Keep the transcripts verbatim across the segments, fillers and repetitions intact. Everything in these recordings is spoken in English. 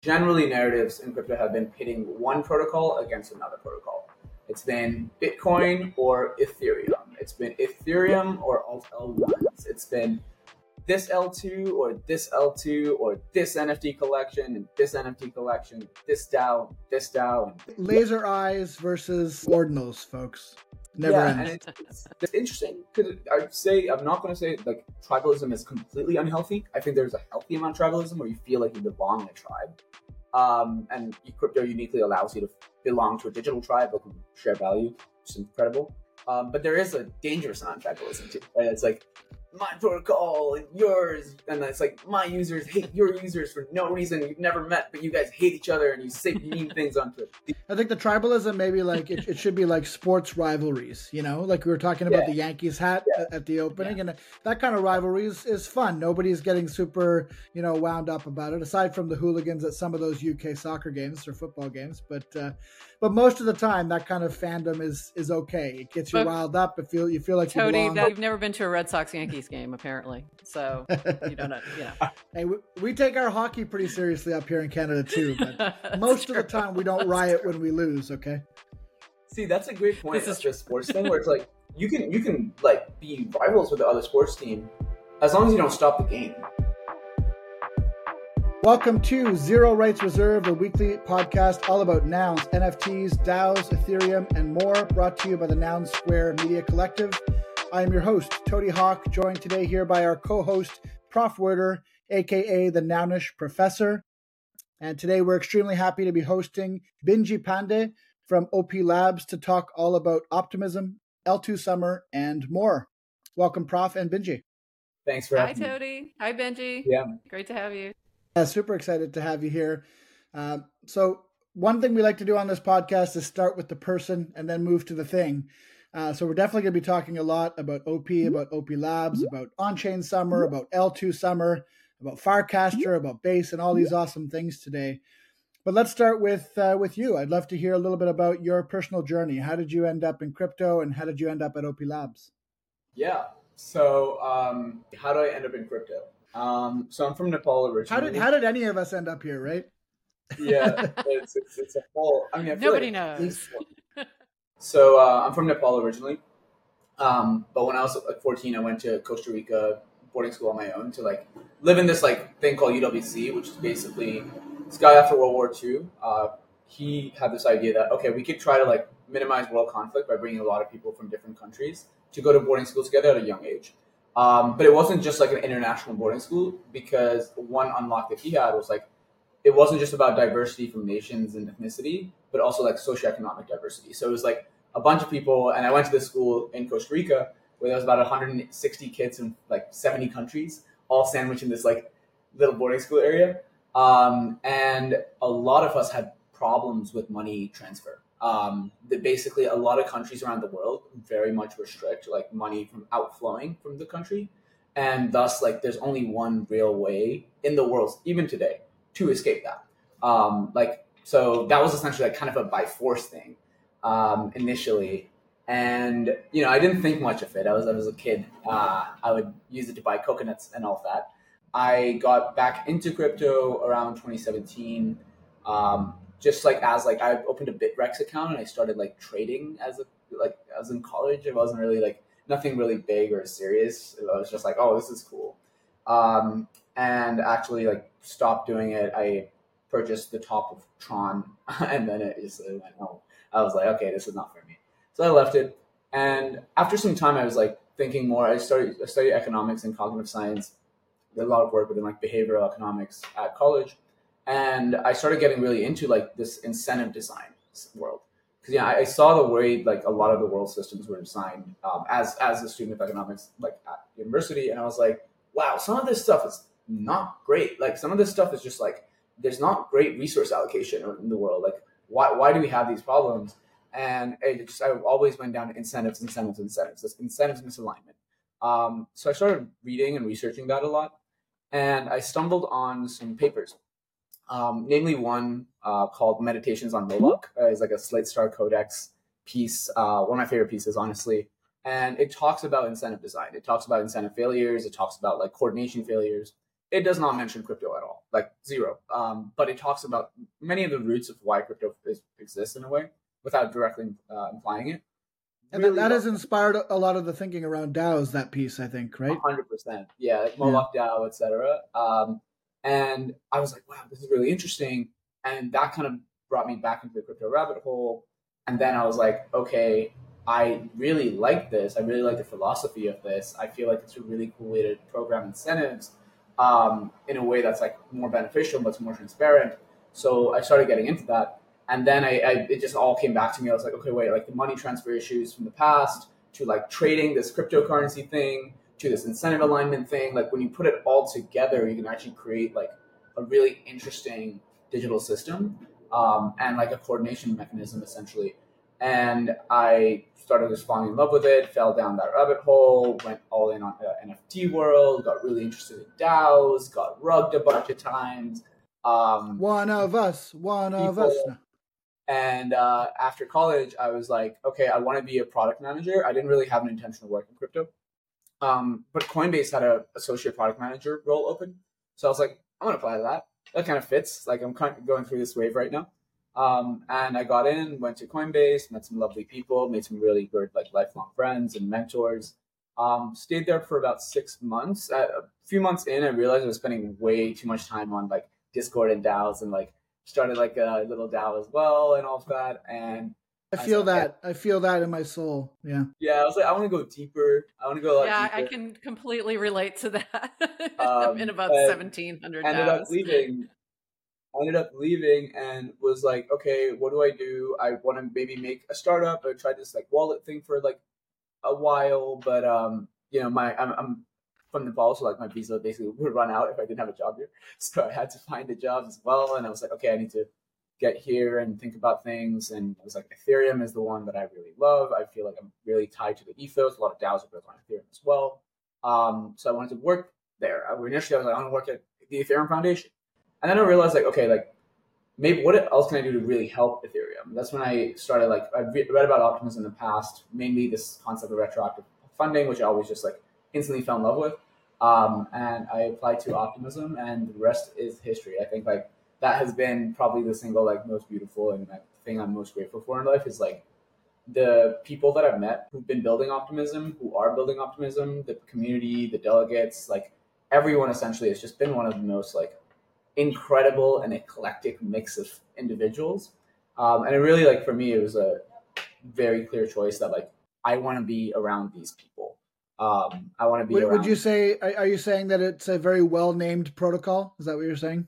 generally narratives in crypto have been pitting one protocol against another protocol. It's been Bitcoin or Ethereum. It's been Ethereum or Alt L ones. It's been this L two or this L two or this N F T collection and this N F T collection, this DAO, this DAO. Laser eyes versus ordinals, folks. Never yeah, ends. And it's, it's, it's interesting because I'd say, I'm not going to say like tribalism is completely unhealthy. I think there's a healthy amount of tribalism where you feel like you belong in a tribe. Um, and crypto uniquely allows you to belong to a digital tribe that can share value, which is incredible. Um, but there is a dangerous amount of tribalism too. Right? It's like my protocol and yours, and it's like my users hate your users for no reason you've never met, but you guys hate each other and you say mean things on Twitter. I think the tribalism maybe like it, it should be like sports rivalries, you know, like we were talking about yeah. the Yankees hat yeah. at the opening, yeah. and that kind of rivalry is, is fun. Nobody's getting super, you know, wound up about it, aside from the hooligans at some of those U K soccer games or football games. But uh, but most of the time, that kind of fandom is is okay. It gets you but, riled up. It feel you feel like Tony, you belong. that you've never been to a Red Sox Yankees game apparently, so you don't know. You know. Hey, we, we take our hockey pretty seriously up here in Canada too, but most true. of the time we don't riot when we lose. Okay. See, that's a great point. This is just sports thing where it's like you can you can like be rivals with the other sports team as long as you don't stop the game. Welcome to Zero Rights Reserved, a weekly podcast all about nouns, N F Ts, DAOs, Ethereum, and more, brought to you by the Noun Square Media Collective. I am your host, Tody Hawk, joined today here by our co-host, Prof Werder, aka the Nounish Professor. And today we're extremely happy to be hosting Benji Pandey from O P Labs to talk all about optimism, L two Summer, and more. Welcome, Prof and Benji. Thanks for having me. Hi, Tody. Hi, Benji. Yeah. Great to have you. Yeah, super excited to have you here. Uh, so one thing we like to do on this podcast is start with the person and then move to the thing. Uh, so we're definitely going to be talking a lot about O P, about O P Labs, about On-Chain Summer, about L two Summer, about Farcaster, about Base, and all these awesome things today. But let's start with uh, with you. I'd love to hear a little bit about your personal journey. How did you end up in crypto, and how did you end up at O P Labs? Yeah. So um, how do I end up in crypto? Um, so I'm from Nepal originally. How did how did any of us end up here, right? Yeah, it's, it's it's a whole. I mean, I feel nobody like knows. So uh, I'm from Nepal originally, um, but when I was like fourteen, I went to Costa Rica boarding school on my own to like live in this like thing called U W C, which is basically this guy after World War Two. Uh, he had this idea that okay, we could try to like minimize world conflict by bringing a lot of people from different countries to go to boarding school together at a young age. Um, but it wasn't just like an international boarding school, because one unlock that he had was like, it wasn't just about diversity from nations and ethnicity, but also like socioeconomic diversity. So it was like a bunch of people, and I went to this school in Costa Rica where there was about one hundred sixty kids from like seventy countries, all sandwiched in this like little boarding school area. Um, and a lot of us had problems with money transfer. Um, that basically a lot of countries around the world very much restrict like money from outflowing from the country. And thus like there's only one real way in the world, even today, to escape that. Um, like, so that was essentially like kind of a by force thing um, initially. And, you know, I didn't think much of it. I was, I was a kid. Uh, I would use it to buy coconuts and all of that. I got back into crypto around twenty seventeen. Um, Just like as like I opened a BitREX account and I started like trading as a like I was in college. It wasn't really like nothing really big or serious. It was just like, oh, this is cool. Um, and actually like stopped doing it. I purchased the top of Tron and then it just it went home. I was like, okay, this is not for me. So I left it. And after some time, I was like thinking more. I started I studied economics and cognitive science. Did a lot of work within like behavioral economics at college. And I started getting really into like this incentive design world, because yeah, I, I saw the way like a lot of the world systems were designed um, as as a student of economics, like at university, and I was like, wow, some of this stuff is not great. Like some of this stuff is just like there's not great resource allocation in the world. Like why why do we have these problems? And it just I always went down to incentives, incentives, incentives. This incentives misalignment. Um, so I started reading and researching that a lot, and I stumbled on some papers. Um, namely one uh, called Meditations on Moloch. Uh, it's like a Slate Star Codex piece, uh, one of my favorite pieces, honestly. And it talks about incentive design. It talks about incentive failures. It talks about like coordination failures. it does not mention crypto at all, like zero. Um, but it talks about many of the roots of why crypto is, exists in a way without directly uh, implying it. And really that, that has inspired a lot of the thinking around DAOs, that piece, I think, right? one hundred percent. Yeah, like Moloch yeah. DAO, et cetera. Um, and I was like, wow, this is really interesting. And that kind of brought me back into the crypto rabbit hole. And then I was like, okay, I really like this. I really like the philosophy of this. I feel like it's a really cool way to program incentives um, in a way that's like more beneficial, but it's more transparent. So I started getting into that. And then I, I, it just all came back to me. I was like, okay, wait, like the money transfer issues from the past to like trading this cryptocurrency thing to this incentive alignment thing. Like when you put it all together, you can actually create like a really interesting digital system um, and like a coordination mechanism essentially. And I started just falling in love with it, fell down that rabbit hole, went all in on uh, N F T world, got really interested in DAOs, got rugged a bunch of times. Um, one of us, one people, of us. And uh, after college, I was like, okay, I want to be a product manager. I didn't really have an intention to work in crypto. Um, but Coinbase had an associate product manager role open. So I was like, I'm going to apply to that. That kind of fits. Like I'm kind of going through this wave right now. Um, and I got in, went to Coinbase, met some lovely people, made some really good like lifelong friends and mentors. Um, stayed there for about six months. Uh, a few months in, I realized I was spending way too much time on like Discord and DAOs and like started like a little DAO as well and all of that. And I feel I that. Like, I feel that in my soul. Yeah. Yeah. I was like, I want to go deeper. I want to go a lot yeah, deeper. I can completely relate to that. um, I'm in about seventeen hundred ended DAOs. up leaving. I ended up leaving and was like, okay, what do I do? I want to maybe make a startup. I tried this like wallet thing for like a while, but um, you know, my I'm, I'm from Nepal, so like my visa basically would run out if I didn't have a job here. So I had to find a job as well, and I was like, okay, I need to get here and think about things. And I was like, Ethereum is the one that I really love. I feel like I'm really tied to the ethos. A lot of DAOs are built on Ethereum as well. Um, so I wanted to work there. I, initially, I was like, I want to work at the Ethereum Foundation. And then I realized like, okay, like maybe what else can I do to really help Ethereum? That's when I started like, I read about optimism in the past, mainly this concept of retroactive funding, which I always just like instantly fell in love with. Um, and I applied to optimism and the rest is history. I think like that has been probably the single like most beautiful and like, thing I'm most grateful for in life is like the people that I've met who've been building optimism, who are building optimism, the community, the delegates, like everyone essentially has just been one of the most like incredible and eclectic mix of individuals. Um, and it really like for me, it was a very clear choice that like, I want to be around these people. Um, I want to be would, around. Would you say, are you saying that it's a very well-named protocol? Is that what you're saying?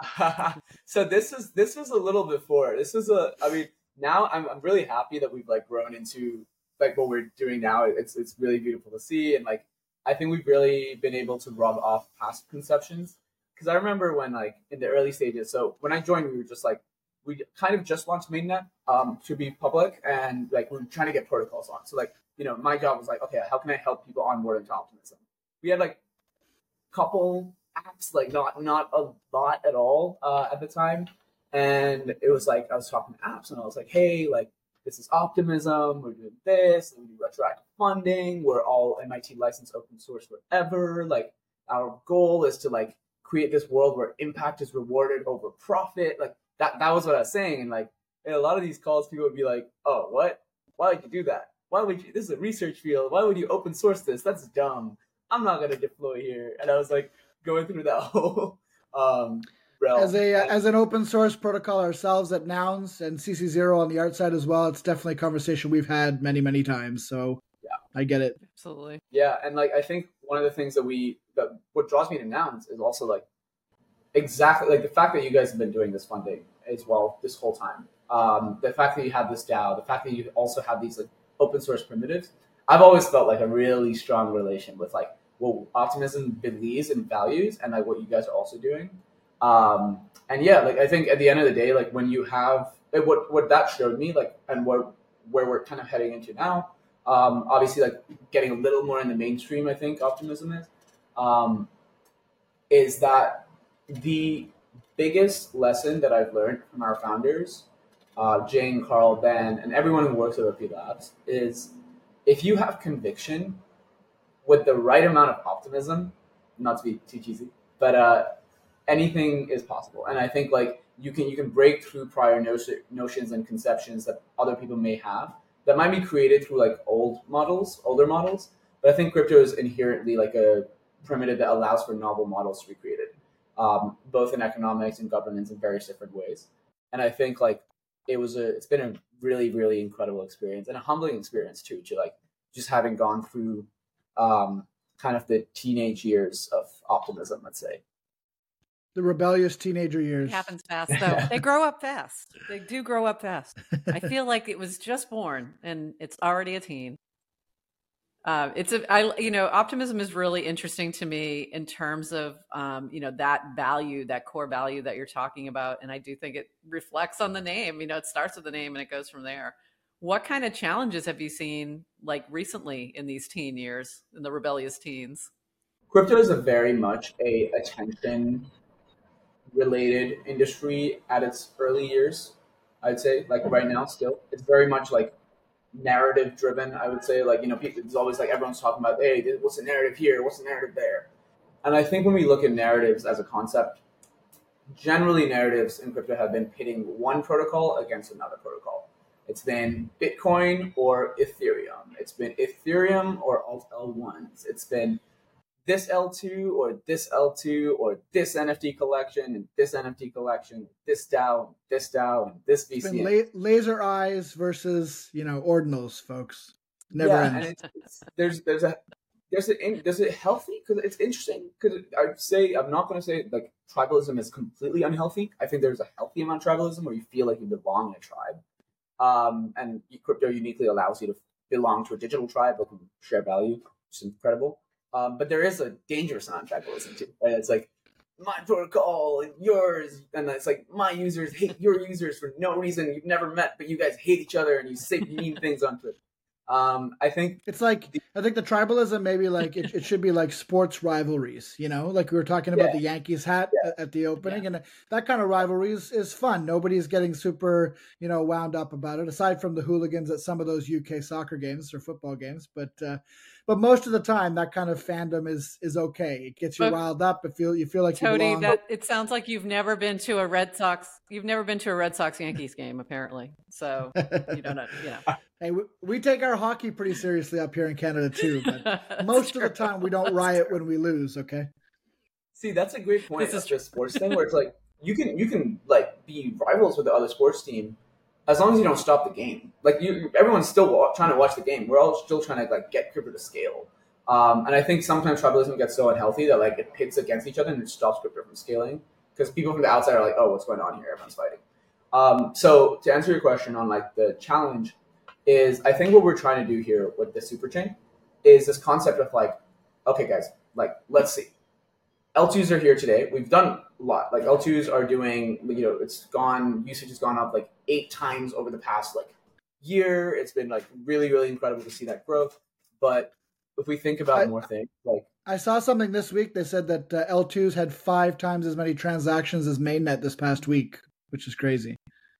So this is, this was a little before. This is a, I mean, now I'm, I'm really happy that we've like grown into like what we're doing now. It's, it's really beautiful to see. And like, I think we've really been able to rub off past conceptions. Because I remember when like in the early stages, so when I joined, we were just like, we kind of just launched Mainnet um, to be public and like we were trying to get protocols on. So like, you know, my job was like, okay, how can I help people onboard into Optimism? We had like a couple apps, like not not a lot at all uh, at the time. And it was like, I was talking to apps and I was like, hey, like this is Optimism, we're doing this, and we do retroactive funding, we're all M I T licensed open source forever. Like our goal is to like create this world where impact is rewarded over profit. Like that, that was what I was saying. And like in a lot of these calls, people would be like, oh, what? Why would you do that? Why would you, this is a research field. Why would you open source this? That's dumb. I'm not going to deploy here. And I was like going through that whole um, realm. As a, uh, as an open source protocol ourselves at Nouns and C C zero on the art side as well, it's definitely a conversation we've had many, many times. So yeah, I get it. Absolutely. Yeah. And like, I think one of the things that we, that what draws me to Nouns is also like exactly like the fact that you guys have been doing this funding as well this whole time. Um, the fact that you have this DAO, the fact that you also have these like open source primitives. I've always felt like a really strong relation with like what Optimism believes and values and like what you guys are also doing. Um, and yeah, like I think at the end of the day, like when you have what, what that showed me, like, and what, where we're kind of heading into now, um, obviously like getting a little more in the mainstream, I think Optimism is, um, is that the biggest lesson that I've learned from our founders, uh, Jane, Carl, Ben, and everyone who works at O P Labs is if you have conviction with the right amount of optimism, not to be too cheesy, but uh, anything is possible. And I think like you can you can break through prior notion, notions and conceptions that other people may have that might be created through like old models, older models. But I think crypto is inherently like a primitive that allows for novel models to be created, um, both in economics and governance in various different ways. And I think like it was a it's been a really really incredible experience and a humbling experience too, to like just having gone through um, kind of the teenage years of optimism, let's say. The rebellious teenager years. It happens fast, though. They grow up fast. They do grow up fast. I feel like it was just born and it's already a teen. Uh, it's a, I, you know, optimism is really interesting to me in terms of, um, you know, that value, that core value that you're talking about. And I do think it reflects on the name. You know, it starts with the name and it goes from there. What kind of challenges have you seen like recently in these teen years, in the rebellious teens? Crypto is a very much a attention related industry at its early years. I'd say like right now still, it's very much like narrative driven. I would say like, you know, people, it's always like everyone's talking about, hey, what's the narrative here? What's the narrative there? And I think when we look at narratives as a concept, generally narratives in crypto have been pitting one protocol against another protocol. It's been Bitcoin or Ethereum. It's been Ethereum or Alt L ones. It's been this L two or this L two or this N F T collection and this N F T collection, this DAO, this DAO, and this V C N. It's been la- laser eyes versus, you know, ordinals, folks. Never yeah, ends. And it's, it's, there's there's a there's a there's a healthy, because it's interesting, because I'd say I'm not going to say like tribalism is completely unhealthy. I think there's a healthy amount of tribalism where you feel like you belong in a tribe, um, and crypto uniquely allows you to belong to a digital tribe that can share value, which is incredible. Um, but there is a dangerous non-tribalism too. Right? It's like my protocol and yours, and it's like my users hate your users for no reason you've never met, but you guys hate each other and you say mean things on Twitter. Um, I think it's like the, I think the tribalism maybe like it, it should be like sports rivalries, you know, like we were talking about yeah. the Yankees hat yeah. at, at the opening, yeah. and that kind of rivalry is, is fun. Nobody's getting super, you know, wound up about it, aside from the hooligans at some of those U K soccer games or football games. But uh, but most of the time, that kind of fandom is is okay. It gets you but, riled up. It feel you feel like Tony, you belong. That it sounds like you've never been to a Red Sox. You've never been to a Red Sox Yankees game, apparently. So you don't know. You know. Hey, we, we take our hockey pretty seriously up here in Canada too, but most true. of the time we don't riot when we lose. Okay. See, that's a great point. This is the sports thing where it's like you can you can like be rivals with the other sports team as long as you don't stop the game. Like you, everyone's still trying to watch the game. We're all still trying to like get crypto to scale. Um, and I think sometimes tribalism gets so unhealthy that like it pits against each other and it stops crypto from scaling, because people from the outside are like, oh, what's going on here? Everyone's fighting. Um, so to answer your question on like the challenge is, I think what we're trying to do here with the superchain is this concept of like, okay, guys, like, let's see. L twos are here today. We've done a lot. Like L twos are doing, you know, it's gone, usage has gone up like eight times over the past like year. It's been like really, really incredible to see that growth. But if we think about I, more things, like I saw something this week. They said that uh, L twos had five times as many transactions as mainnet this past week, which is crazy.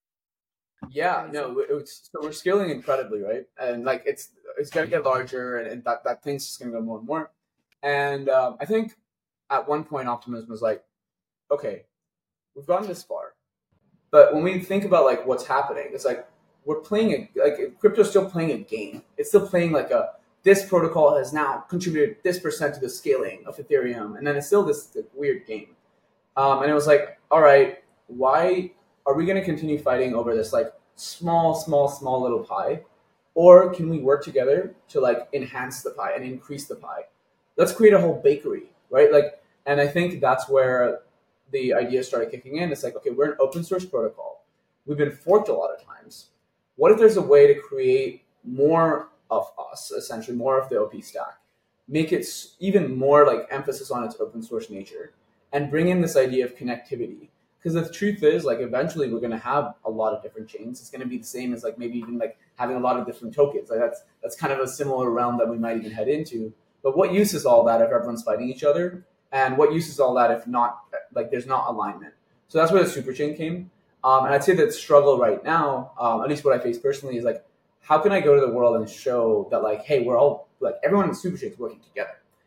Yeah, no, it's, so we're scaling incredibly, right? And like it's it's going to get larger, and, and that, that thing's just going to go more and more. And um, I think at one point optimism was like, okay, we've gotten this far. But when we think about like what's happening, it's like we're playing a, like crypto's still playing a game. It's still playing like a, this protocol has now contributed this percent to the scaling of Ethereum. And then it's still this like, weird game. Um, and it was like, all right, why are we going to continue fighting over this like small, small, small little pie? Or can we work together to like enhance the pie and increase the pie? Let's create a whole bakery, right? Like, and I think that's where the idea started kicking in. It's like, okay, we're an open source protocol. We've been forked a lot of times. What if there's a way to create more of us, essentially more of the O P stack, make it even more like emphasis on its open source nature, and bring in this idea of connectivity? Because the truth is, like, eventually we're going to have a lot of different chains. It's going to be the same as like maybe even like having a lot of different tokens. Like that's that's kind of a similar realm that we might even head into. But what use is all that if everyone's fighting each other? And what use is all that if not, like, there's not alignment? So that's where the superchain came. Um, and I'd say that struggle right now, um, at least what I face personally, is like, how can I go to the world and show that, like, hey, we're all, like, everyone in the superchain is working together.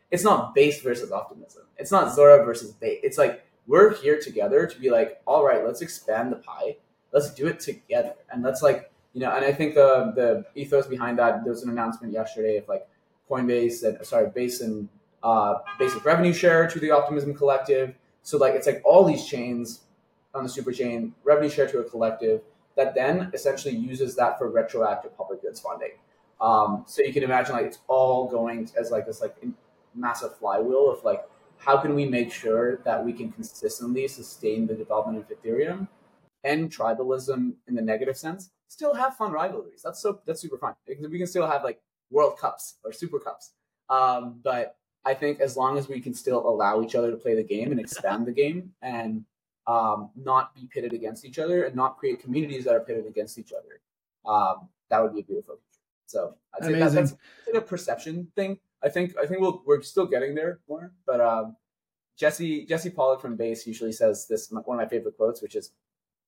it's not Base versus Optimism. It's not Zora versus Base. It's like we're here together to be like, all right, let's expand the pie. Let's do it together. And let's like, you know, and I think the the ethos behind that, there was an announcement yesterday of like Coinbase and sorry, Base and uh, basic revenue share to the Optimism Collective. So like it's like all these chains on the super chain, revenue share to a collective that then essentially uses that for retroactive public goods funding. Um, so you can imagine like it's all going as like this like massive flywheel of like how can we make sure that we can consistently sustain the development of Ethereum and tribalism in the negative sense, still have fun rivalries. That's so that's super fun. We can still have like World Cups or Super Cups. Um, but I think as long as we can still allow each other to play the game and expand the game and um, not be pitted against each other and not create communities that are pitted against each other, um, that would be a beautiful future. So I'd say that, that's like a perception thing. I think I think we'll, we're still getting there more. But um, Jesse Jesse Pollock from Base usually says this, one of my favorite quotes, which is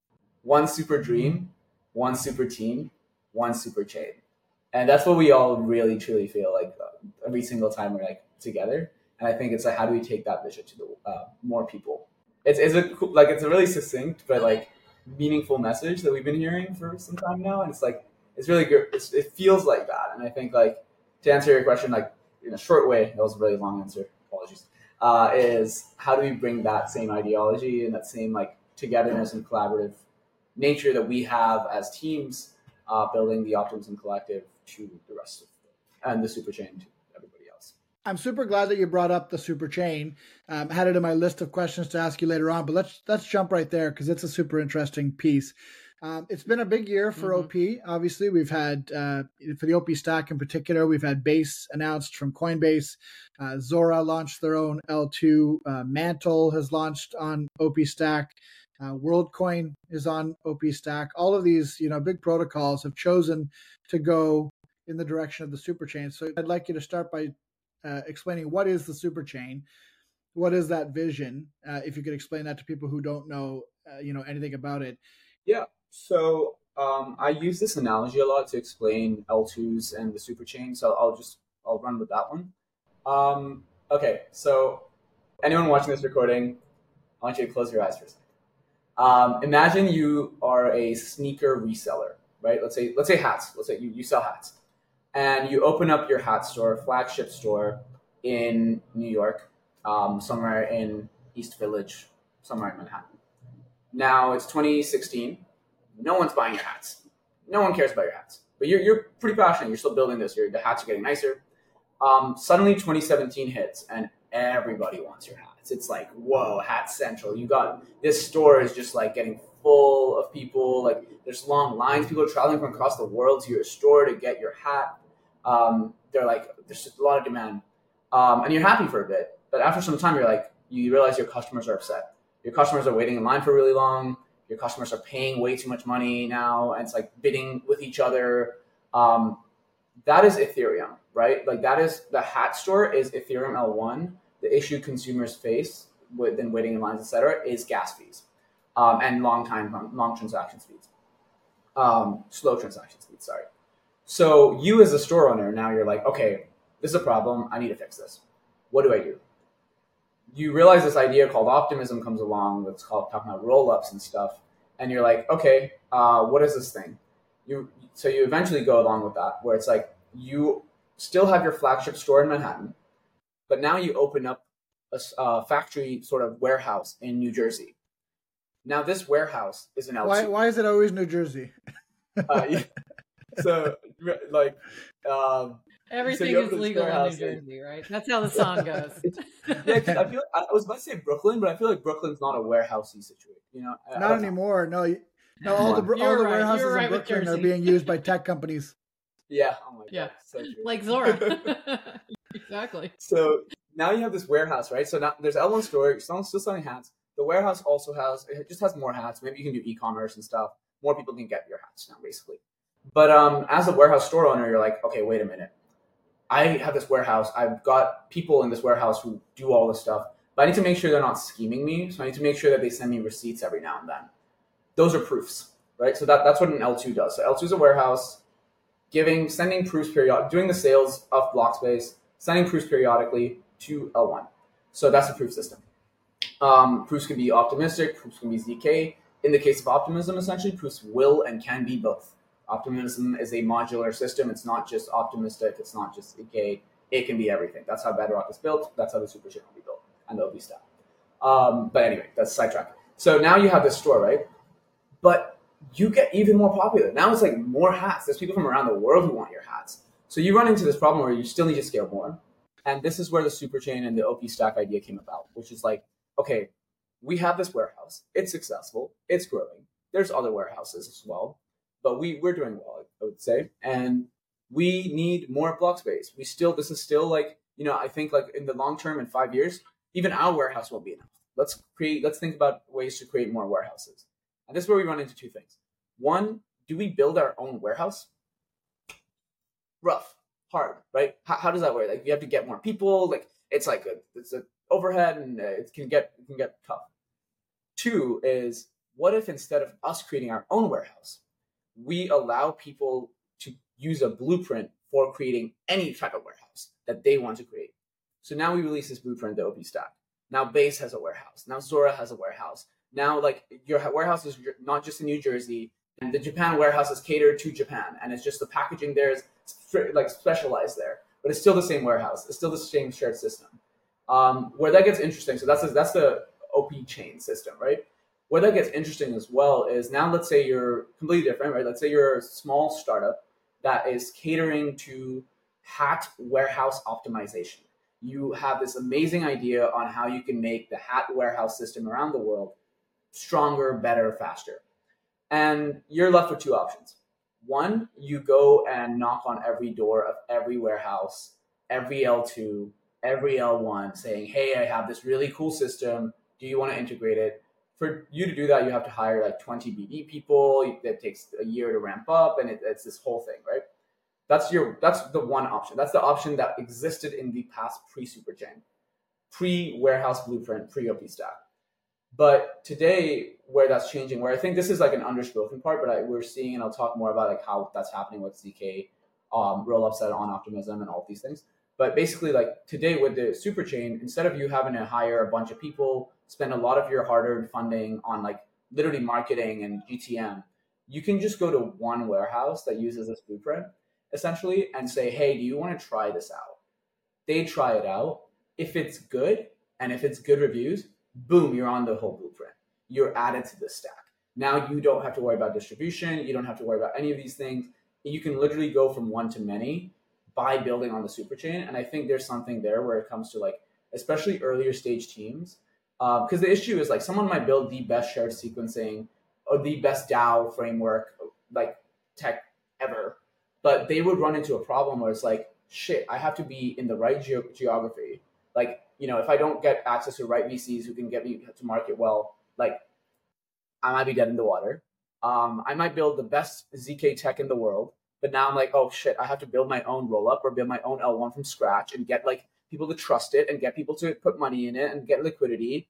one super dream, one super team, one super chain. And that's what we all really truly feel like uh, every single time we're like together. And I think it's like, how do we take that vision to the uh, more people? It's it's a like it's a really succinct but like meaningful message that we've been hearing for some time now, and it's like it's really good. It's, it feels like that, and I think like to answer your question, like in a short way, that was a really long answer. Apologies. Uh, is how do we bring that same ideology and that same like togetherness and collaborative nature that we have as teams uh, building the Optimism Collective to the rest of the, and the super chain to everybody else. I'm super glad that you brought up the super chain. Um, I had it in my list of questions to ask you later on, but let's let's jump right there because it's a super interesting piece. Um, it's been a big year for mm-hmm. O P. Obviously, we've had uh, for the O P stack in particular, we've had Base announced from Coinbase. Uh, Zora launched their own L two. Uh, Mantle has launched on O P stack. Uh, WorldCoin is on O P stack. All of these, you know, big protocols have chosen to go in the direction of the super chain. So I'd like you to start by uh, explaining what is the super chain, what is that vision? Uh, if you could explain that to people who don't know, uh, you know, anything about it. Yeah. So um, I use this analogy a lot to explain L twos and the super chain. So I'll just I'll run with that one. Um, okay. So anyone watching this recording, I want you to close your eyes for a second. Um, imagine you are a sneaker reseller, right? Let's say let's say hats. Let's say you, you sell hats, and you open up your hat store, flagship store in New York, um, somewhere in East Village, somewhere in Manhattan. Now it's twenty sixteen. No one's buying your hats. No one cares about your hats. But you're you're pretty passionate. You're still building this. You're, the hats are getting nicer. Um, suddenly twenty seventeen hits, and everybody wants your hats. It's like, whoa, Hat Central. You got this store is just like getting full of people. Like there's long lines. People are traveling from across the world to your store to get your hat. Um, they're like, there's just a lot of demand. Um, and you're happy for a bit. But after some time, you're like, you realize your customers are upset. Your customers are waiting in line for really long. Your customers are paying way too much money now. And it's like bidding with each other. Um, that is Ethereum, right? Like that is the hat store is Ethereum L one. The issue consumers face within waiting in lines, et cetera, is gas fees um, and long time, long transaction speeds, um, slow transaction speeds. Sorry. So you as a store owner, now you're like, okay, this is a problem. I need to fix this. What do I do? You realize this idea called optimism comes along. That's called talking about roll-ups and stuff. And you're like, okay, uh, what is this thing? You so you eventually go along with that, where it's like you still have your flagship store in Manhattan. But now you open up a uh, factory sort of warehouse in New Jersey. Now this warehouse is an L two. Why, why is it always New Jersey? uh, yeah. So like um, everything so is legal in New Jersey, right? That's how the song goes. yeah, I feel I was about to say Brooklyn, but I feel like Brooklyn's not a warehousey situation. You know, not anymore. Know. No, no. All the all the right. warehouses right in Brooklyn are being used by tech companies. Yeah. Oh my yeah. God. So true. Like Zora. Exactly. So now you have this warehouse, right? So now there's L one store, you're still, still selling hats. The warehouse also has, it just has more hats. Maybe you can do e-commerce and stuff. More people can get your hats now, basically. But um, as a warehouse store owner, you're like, okay, wait a minute. I have this warehouse. I've got people in this warehouse who do all this stuff, but I need to make sure they're not scheming me. So I need to make sure that they send me receipts every now and then. Those are proofs, right? So that, that's what an L two does. So L two is a warehouse giving, sending proofs period, doing the sales of block space, sending proofs periodically, to L one. So that's a proof system. Um, proofs can be optimistic, proofs can be Z K. In the case of optimism, essentially, proofs will and can be both. Optimism is a modular system. It's not just optimistic. It's not just Z K. It can be everything. That's how Bedrock is built. That's how the superchain will be built, and the O P stack. Um, but anyway, that's sidetrack. So now you have this store, right? But you get even more popular. Now it's like more hats. There's people from around the world who want your hats. So you run into this problem where you still need to scale more. And this is where the superchain and the O P stack idea came about, which is like, okay, we have this warehouse. It's successful. It's growing. There's other warehouses as well. But we, we're doing well, I would say. And we need more block space. We still, this is still like, you know, I think like in the long term, in five years, even our warehouse won't be enough. Let's create, let's think about ways to create more warehouses. And this is where we run into two things. One, do we build our own warehouse? Rough, hard, right? How, how does that work? Like you have to get more people. Like it's like a, it's an overhead, and it can get it can get tough. Two is, what if instead of us creating our own warehouse, we allow people to use a blueprint for creating any type of warehouse that they want to create? So now we release this blueprint, the O P stack. Now Base has a warehouse. Now Zora has a warehouse. Now, like, your warehouse is not just in New Jersey, and the Japan warehouse is catered to Japan, and it's just the packaging there is like specialized there, but it's still the same warehouse. It's still the same shared system. Um, where that gets interesting, so that's that's the O P chain system, right? Where that gets interesting as well is now let's say you're completely different, right? Let's say you're a small startup that is catering to hat warehouse optimization. You have this amazing idea on how you can make the hat warehouse system around the world stronger, better, faster. And you're left with two options. One, you go and knock on every door of every warehouse, every L two, every L one, saying, hey, I have this really cool system. Do you want to integrate it? For you to do that, you have to hire like twenty B D people. That takes a year to ramp up, and it, it's this whole thing, right? That's your that's the one option. That's the option that existed in the past pre-superchain, pre-warehouse blueprint, pre-O P stack. But today, where that's changing, where I think this is like an underspoken part, but I, we're seeing, and I'll talk more about like how that's happening with Z K, um, roll-ups that on Optimism and all of these things. But basically, like today with the superchain, instead of you having to hire a bunch of people, spend a lot of your hard-earned funding on like literally marketing and G T M, you can just go to one warehouse that uses this blueprint, essentially, and say, hey, do you want to try this out? They try it out. If it's good, and if it's good reviews, boom, you're on the whole blueprint. You're added to the stack. Now you don't have to worry about distribution. You don't have to worry about any of these things. You can literally go from one to many by building on the superchain. And I think there's something there where it comes to like, especially earlier stage teams. Because uh, the issue is like someone might build the best shared sequencing or the best DAO framework, like tech ever. But they would run into a problem where it's like, shit, I have to be in the right ge- geography. Like, you know, if I don't get access to the right V Cs who can get me to market well, like I might be dead in the water. Um, I might build the best Z K tech in the world, but now I'm like, oh shit, I have to build my own roll up or build my own L one from scratch and get like people to trust it and get people to put money in it and get liquidity.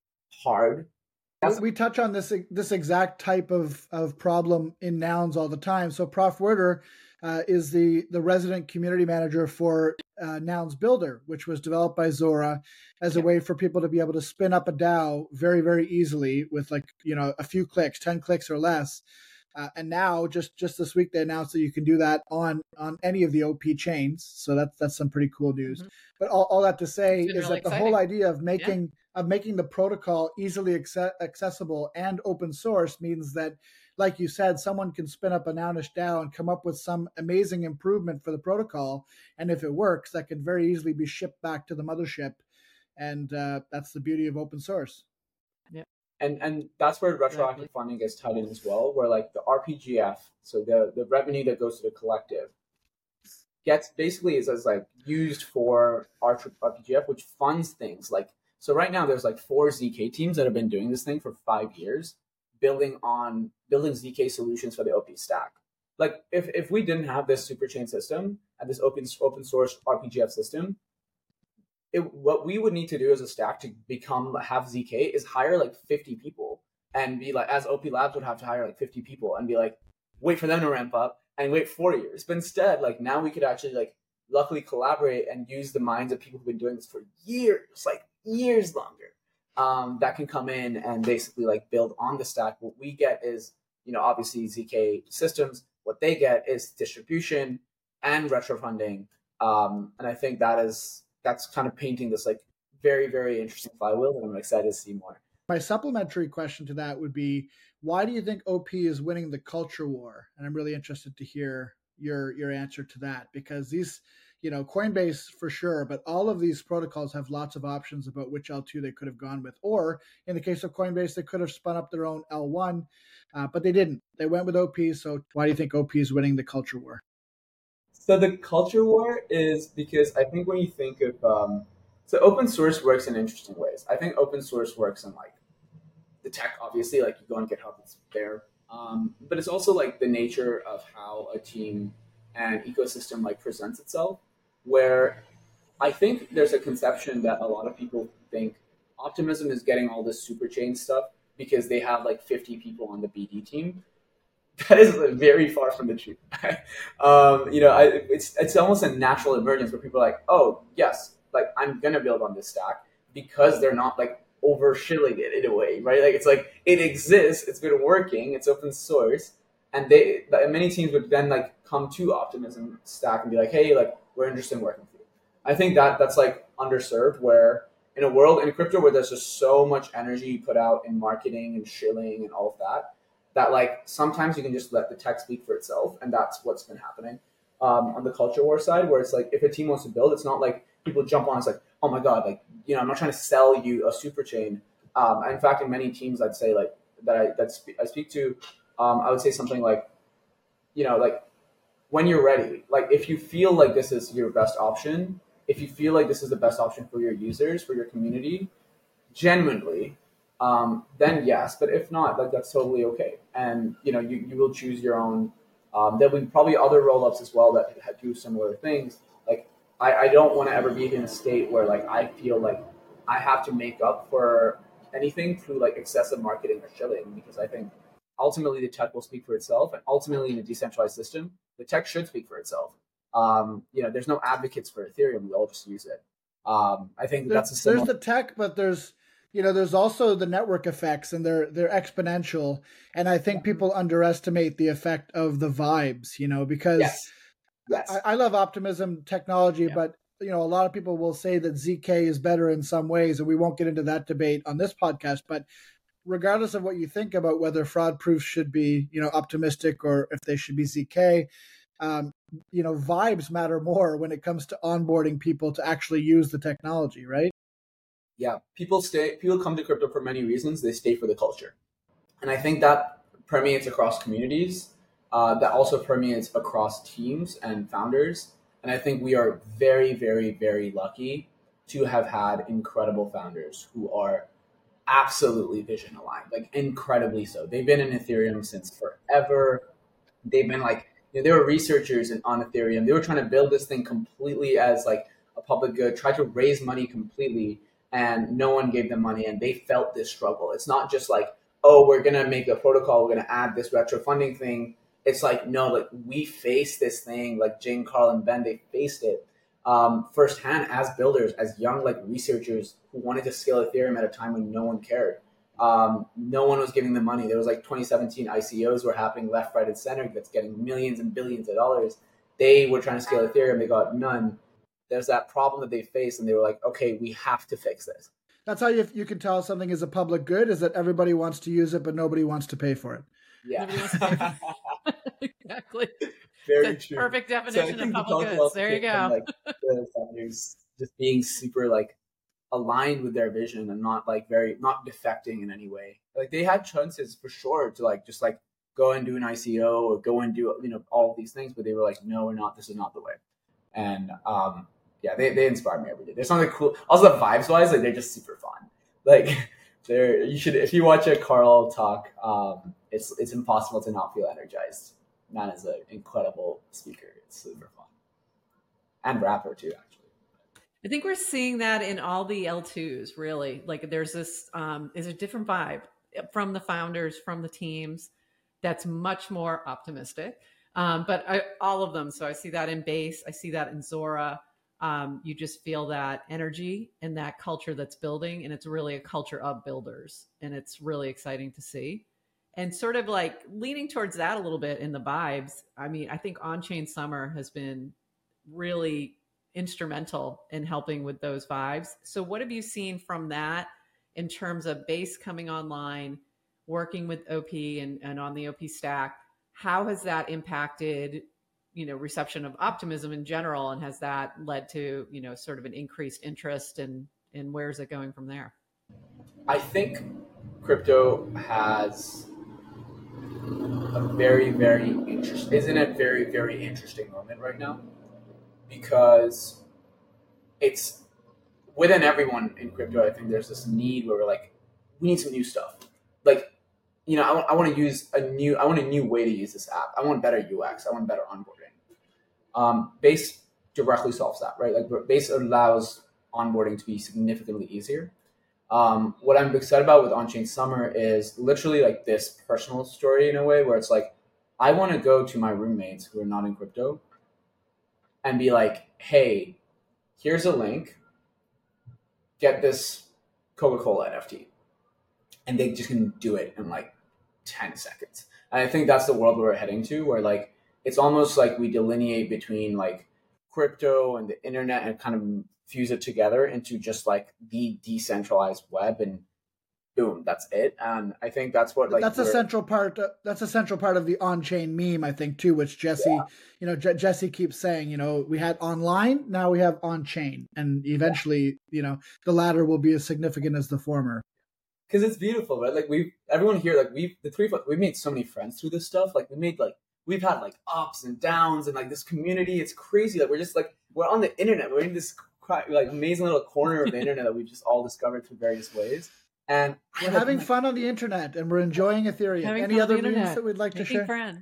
Hard. That's- we touch on this this exact type of, of problem in Nouns all the time. So Prof Werder uh, is the, the resident community manager for uh, Nouns Builder, which was developed by Zora as a way for people to be able to spin up a DAO very, very easily with like, you know, a few clicks, ten clicks or less. Uh, and now just, just this week, they announced that you can do that on, on any of the O P chains. So that's, that's some pretty cool news. Mm-hmm. But all, all that to say is really that the exciting. Whole idea of making, yeah. of making the protocol easily ac- accessible and open source means that, like you said, someone can spin up a Nounish DAO and come up with some amazing improvement for the protocol. And if it works, that can very easily be shipped back to the mothership. And uh, that's the beauty of open source. Yeah. And and that's where retroactive exactly. funding gets tied in as well, where like the R P G F, so the, the revenue that goes to the collective, gets basically is as like used for R P G F, which funds things like, so right now there's like four Z K teams that have been doing this thing for five years, building on building Z K solutions for the O P stack. Like if, if we didn't have this superchain system and this open open source R P G F system, it, what we would need to do as a stack to become have Z K is hire like fifty people and be like, as O P Labs would have to hire like fifty people and be like, wait for them to ramp up and wait four years. But instead, like now we could actually like luckily collaborate and use the minds of people who've been doing this for years, like years longer, um, that can come in and basically like build on the stack. What we get is, you know, obviously Z K systems. What they get is distribution and retro funding. Um, and I think that is, that's kind of painting this like very, very interesting flywheel that I'm excited to see more. My supplementary question to that would be, why do you think O P is winning the culture war? And I'm really interested to hear your your answer to that, because these, you know, Coinbase for sure, but all of these protocols have lots of options about which L two they could have gone with. Or in the case of Coinbase, they could have spun up their own L one, uh, but they didn't. They went with O P. So why do you think O P is winning the culture war? So the culture war is because I think when you think of, um, so open source works in interesting ways. I think open source works in like the tech, obviously, like you go on GitHub, it's there. Um, but it's also like the nature of how a team and ecosystem like presents itself, where I think there's a conception that a lot of people think Optimism is getting all this super chain stuff because they have like fifty people on the B D team. That is very far from the truth. um, you know, I, it's it's almost a natural emergence where people are like, oh yes, like I'm gonna build on this stack because they're not like over shilling it in a way, right? Like it's like it exists, it's been working, it's open source, and they many teams would then like come to Optimism stack and be like, hey, like we're interested in working with you. I think that that's like underserved, where in a world in crypto where there's just so much energy put out in marketing and shilling and all of that, that like sometimes you can just let the tech speak for itself, and that's what's been happening um, on the culture war side, where it's like if a team wants to build, it's not like people jump on. It's like, oh my god, like you know, I'm not trying to sell you a super chain. Um, in fact, in many teams, I'd say like that I that spe- I speak to, um, I would say something like, you know, like when you're ready, like if you feel like this is your best option, if you feel like this is the best option for your users, for your community, genuinely. Um, then yes, but if not, like that's totally okay. And you know, you, you will choose your own. Um, there'll be probably other roll-ups as well that do similar things. Like I, I don't want to ever be in a state where like I feel like I have to make up for anything through like excessive marketing or shilling, because I think ultimately the tech will speak for itself, and ultimately in a decentralized system, the tech should speak for itself. Um, you know, there's no advocates for Ethereum; we all just use it. Um, I think there, that's a similar. There's the tech, but there's you know, there's also the network effects, and they're they're exponential. And I think people underestimate the effect of the vibes, you know, because yes. Yes. I, I love Optimism technology, Yeah. but you know, a lot of people will say that Z K is better in some ways, and we won't get into that debate on this podcast. But regardless of what you think about whether fraud proofs should be, you know, optimistic or if they should be Z K, um, you know, vibes matter more when it comes to onboarding people to actually use the technology, right? Yeah, people stay. People come to crypto for many reasons. They stay for the culture, and I think that permeates across communities. Uh, that also permeates across teams and founders. And I think we are very, very, very lucky to have had incredible founders who are absolutely vision aligned, like incredibly so. They've been in Ethereum since forever. They've been like, you know, they were researchers in, on Ethereum. They were trying to build this thing completely as like a public good, tried to raise money completely, and no one gave them money, and they felt this struggle. It's not just like, oh, we're going to make a protocol, we're going to add this retro funding thing. It's like, no, like we faced this thing, like Jane, Carl, and Ben, they faced it um, firsthand as builders, as young like researchers who wanted to scale Ethereum at a time when no one cared. Um, no one was giving them money. There was like twenty seventeen I C Os were happening left, right, and center that's getting millions and billions of dollars. They were trying to scale Ethereum. They got none. There's that problem that they faced, and they were like, okay, we have to fix this. That's how you, you can tell something is a public good, is that everybody wants to use it, but nobody wants to pay for it. Yeah. Nobody wants to pay for it. Exactly. Very That's true. perfect So I definition think of the public culture goods. also There you came from, go. like the founders just being super like aligned with their vision and not like very not defecting in any way. Like they had chances for sure to like just like go and do an I C O or go and do you know all of these things, but they were like, no, we're not. This is not the way. And um, yeah, they they inspire me every day. There's something cool. Also, the vibes wise, like they're just super fun. Like they're you should if you watch a Carl talk, um, it's it's impossible to not feel energized. Man is an incredible speaker. It's super fun and rapper too, actually. I think we're seeing that in all the L twos, really. Like there's this, um, is a different vibe from the founders, from the teams that's much more optimistic. Um, but I, all of them. So I see that in Base. I see that in Zora. Um, you just feel that energy and that culture that's building. And it's really a culture of builders. And it's really exciting to see. And sort of like leaning towards that a little bit in the vibes. I mean, I think On-Chain Summer has been really instrumental in helping with those vibes. So what have you seen from that in terms of Base coming online, working with O P and, and on the O P stack? How has that impacted, you know, reception of Optimism in general? And has that led to, you know, sort of an increased interest, and and, and where's it going from there? I think crypto has a very, very interesting, is in a very, very interesting moment right now, because it's within everyone in crypto. I think there's this need where we're like, we need some new stuff. Like, you know, I, I want to use a new, I want a new way to use this app. I want better U X. I want better onboarding. Um, Base directly solves that, right? Like Base allows onboarding to be significantly easier. Um, what I'm excited about with On-Chain Summer is literally like this personal story in a way where it's like, I want to go to my roommates who are not in crypto and be like, hey, here's a link, get this Coca-Cola N F T. And they just can do it in like ten seconds. And I think that's the world we're heading to, where like, it's almost like we delineate between like crypto and the internet and kind of fuse it together into just like the decentralized web, and boom, that's it. And I think that's what like that's a central part. Uh, that's a central part of the on-chain meme, I think, too, which Jesse, yeah. you know, J- Jesse keeps saying, you know, we had online, now we have on-chain, and eventually, yeah. you know, the latter will be as significant as the former. Because it's beautiful, right? Like we've everyone here, like we've the three of us, we've made so many friends through this stuff. Like we made like we've had like ups and downs, and like this community, it's crazy. Like we're just like we're on the internet. We're in this like amazing little corner of the internet that we've just all discovered through various ways. And we're having like, fun on the internet, and we're enjoying Ethereum. Having Any other memes that we'd like Making to share? Friends.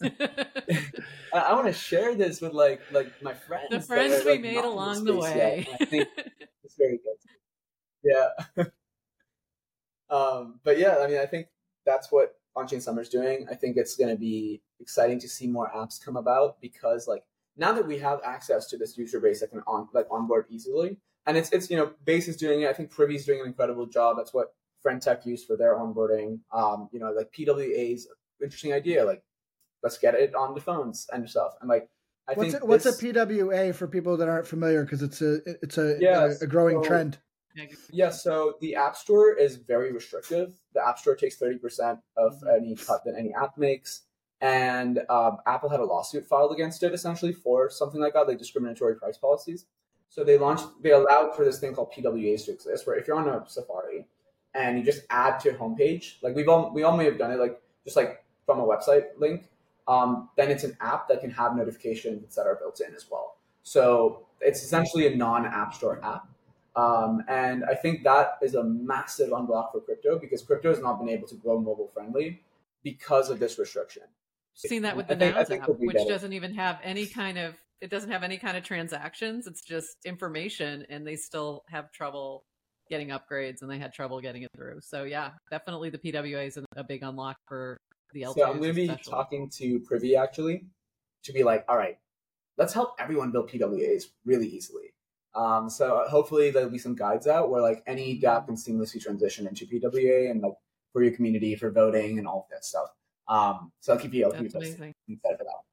I, I want to share this with like like my friends. The friends are, we like, made along the way. I think it's very good. Yeah. um, but yeah, I mean, I think that's what On-Chain Summer is doing. I think it's going to be exciting to see more apps come about, because like now that we have access to this user base that can on like onboard easily. And it's, it's you know, Base is doing it. I think Privy is doing an incredible job. That's what Friendtech used for their onboarding. Um, you know, like P W A's interesting idea. Like, let's get it on the phones and stuff. And like, I what's think it, what's this, a P W A for people that aren't familiar? Because it's a it's a, yes, a, a growing so, trend. Yeah. So the App Store is very restrictive. The App Store takes thirty percent of any cut that any app makes. And um, Apple had a lawsuit filed against it essentially for something like that, like discriminatory price policies. So they launched, they allowed for this thing called P W As to exist, where if you're on a Safari and you just add to your homepage, like we've all, we all may have done it, like just like from a website link, um, then it's an app that can have notifications that are built in as well. So it's essentially a non-App Store app. Um, and I think that is a massive unblock for crypto, because crypto has not been able to grow mobile friendly because of this restriction. Seen that with the think, Nouns app, which doesn't even have any kind of, it doesn't have any kind of transactions. It's just information, and they still have trouble getting upgrades, and they had trouble getting it through. So yeah, definitely the P W A is a big unlock for the L two. So I'm going to be especially. talking to Privy actually to be like, all right, let's help everyone build P W As really easily. Um, so hopefully there'll be some guides out where like any dApp can seamlessly transition into P W A, and like for your community, for voting and all of that stuff. Um, so I'll keep you, I'll keep you posted. I'm excited for that.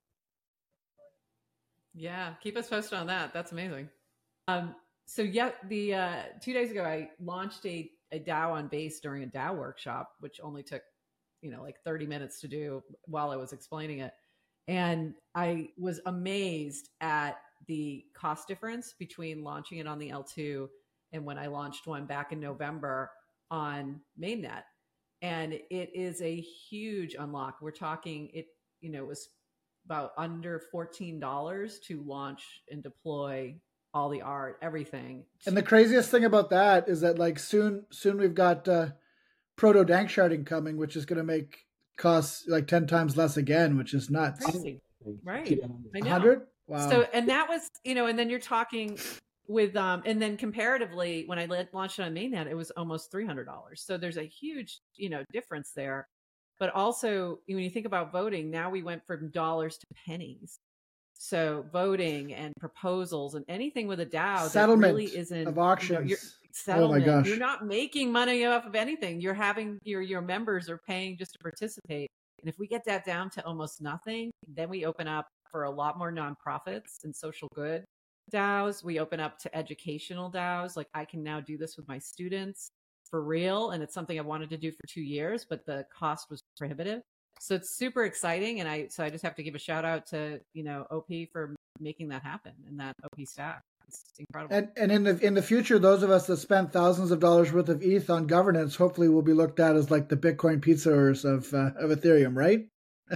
Yeah, keep us posted on that. That's amazing. Um, so yeah, the uh, two days ago I launched a, a DAO on Base during a DAO workshop, which only took, you know, like thirty minutes to do while I was explaining it. And I was amazed at the cost difference between launching it on the L two and when I launched one back in November on Mainnet. And it is a huge unlock. We're talking, it, you know, it was about under fourteen dollars to launch and deploy all the art, everything. And the craziest thing about that is that like soon, soon we've got uh, proto dank sharding coming, which is going to make costs like ten times less again, which is nuts. Crazy. Right. I know. one hundred? Wow. So, and that was, you know, and then you're talking with, um, and then comparatively, when I launched it on Mainnet, it was almost three hundred dollars. So there's a huge, you know, difference there. But also, when you think about voting, now we went from dollars to pennies. So voting and proposals and anything with a DAO settlement that really isn't of auctions. You know, you're, settlement. Oh my gosh. You're not making money off of anything. You're having your your members are paying just to participate. And if we get that down to almost nothing, then we open up for a lot more nonprofits and social good DAOs. We open up to educational DAOs. Like I can now do this with my students for real. And it's something I wanted to do for two years, but the cost was prohibitive. So it's super exciting. And I, so I just have to give a shout out to, you know, O P for making that happen and that O P stack. It's incredible. And and in the in the future, those of us that spent thousands of dollars worth of E T H on governance, hopefully will be looked at as like the Bitcoin pizzas of uh, of Ethereum, right?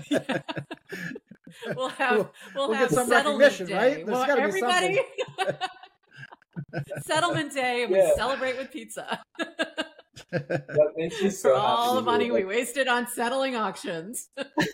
we'll have we'll, we'll have get some settlement recognition, day. right? There's well, gotta everybody be settlement day, and Yeah. we celebrate with pizza. That makes me so For all the happy to money hear. we Like, wasted on settling auctions.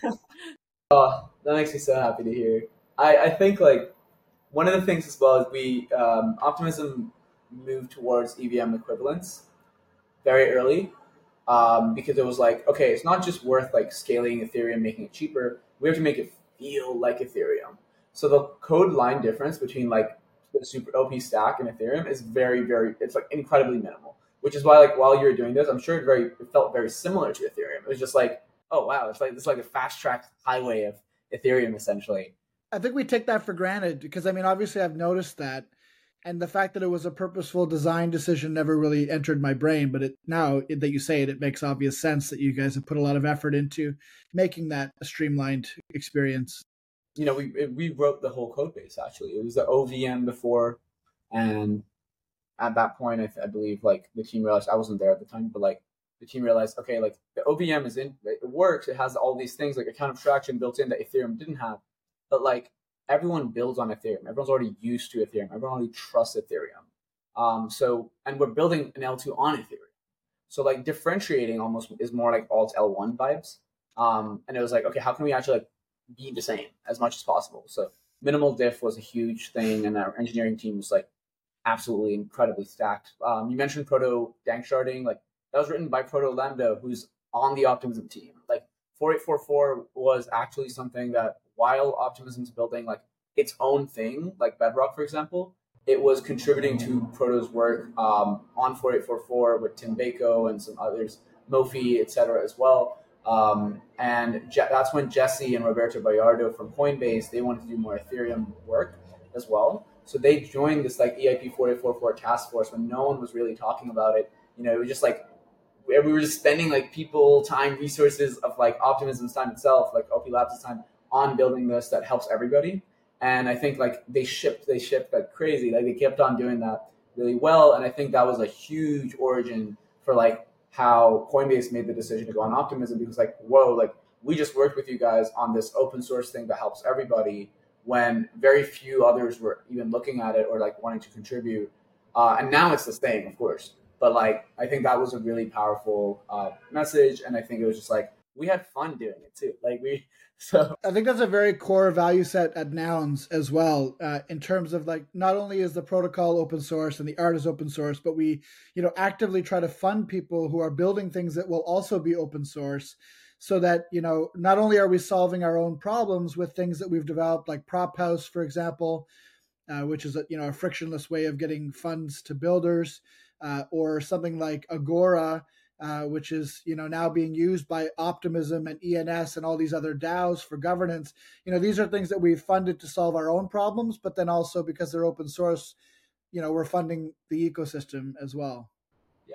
oh, that makes me so happy to hear. I, I think like one of the things as well is we um, Optimism moved towards E V M equivalence very early um, because it was like, okay, it's not just worth like scaling Ethereum, making it cheaper. We have to make it feel like Ethereum. So the code line difference between like the super O P stack and Ethereum is very, very, it's like incredibly minimal. Which is why, like, while you were doing this, I'm sure it very it felt very similar to Ethereum. It was just like, oh wow, it's like it's like a fast tracked highway of Ethereum essentially. I think we take that for granted because I mean, obviously, I've noticed that, and the fact that it was a purposeful design decision never really entered my brain. But it now that you say it, it makes obvious sense that you guys have put a lot of effort into making that a streamlined experience. You know, we we wrote the whole code base actually. It was the O V M before, and at that point, I, I believe like the team realized I wasn't there at the time, but like the team realized, okay, like the O V M is in, it works. It has all these things like account abstraction built in that Ethereum didn't have, but like everyone builds on Ethereum. Everyone's already used to Ethereum. Everyone already trusts Ethereum. Um, so, and we're building an L two on Ethereum. So like differentiating almost is more like alt L one vibes. Um, and it was like, okay, how can we actually like be the same as much as possible? So minimal diff was a huge thing, and our engineering team was like absolutely incredibly stacked. Um, you mentioned proto danksharding, like that was written by Proto Lambda, who's on the Optimism team. Like forty-eight forty-four was actually something that while Optimism's building like its own thing, like Bedrock, for example, it was contributing to Proto's work um, on forty-eight forty-four with Tim Bako and some others, Mofi, et cetera, as well. Um, and Je- that's when Jesse and Roberto Bayardo from Coinbase, they wanted to do more Ethereum work as well. So they joined this like E I P forty-eight forty-four task force when no one was really talking about it. You know, it was just like we were just spending like people, time, resources of like Optimism's time itself, like O P Labs' time on building this that helps everybody. And I think like they shipped, they shipped like crazy. Like they kept on doing that really well. And I think that was a huge origin for like how Coinbase made the decision to go on Optimism, because like, whoa, like we just worked with you guys on this open source thing that helps everybody, when very few others were even looking at it or like wanting to contribute. Uh, and now it's the same, of course. But like, I think that was a really powerful uh, message. And I think it was just like, we had fun doing it too. Like we, so. I think that's a very core value set at Nouns as well, uh, in terms of like, not only is the protocol open source and the art is open source, but we, you know, actively try to fund people who are building things that will also be open source. So that, you know, not only are we solving our own problems with things that we've developed, like Prop House, for example, uh, which is a, you know, a frictionless way of getting funds to builders, uh, or something like Agora, uh, which is, you know, now being used by Optimism and E N S and all these other DAOs for governance. You know, these are things that we've funded to solve our own problems, but then also because they're open source, you know, we're funding the ecosystem as well. Yeah.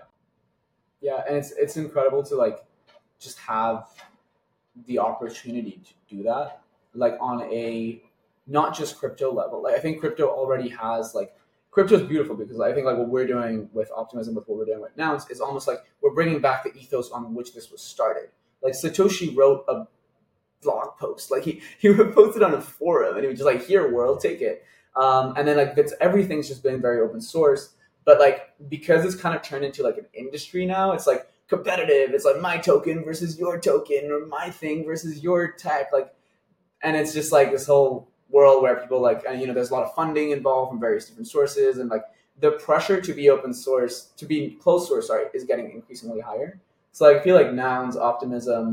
Yeah. And it's, it's incredible to like, just have the opportunity to do that, like on a not just crypto level. Like I think crypto already has like crypto is beautiful, because I think like what we're doing with Optimism, with what we're doing right now, is, is almost like we're bringing back the ethos on which this was started. Like Satoshi wrote a blog post, like he he posted on a forum, and he was just like, "Here, world, take it." Um, and then like it's everything's just been very open source, but like because it's kind of turned into like an industry now, it's like competitive. It's like my token versus your token, or my thing versus your tech. Like, and it's just like this whole world where people like, and, you know, there's a lot of funding involved from various different sources, and like the pressure to be open source, to be closed source, sorry, is getting increasingly higher. So like, I feel like Nouns, Optimism,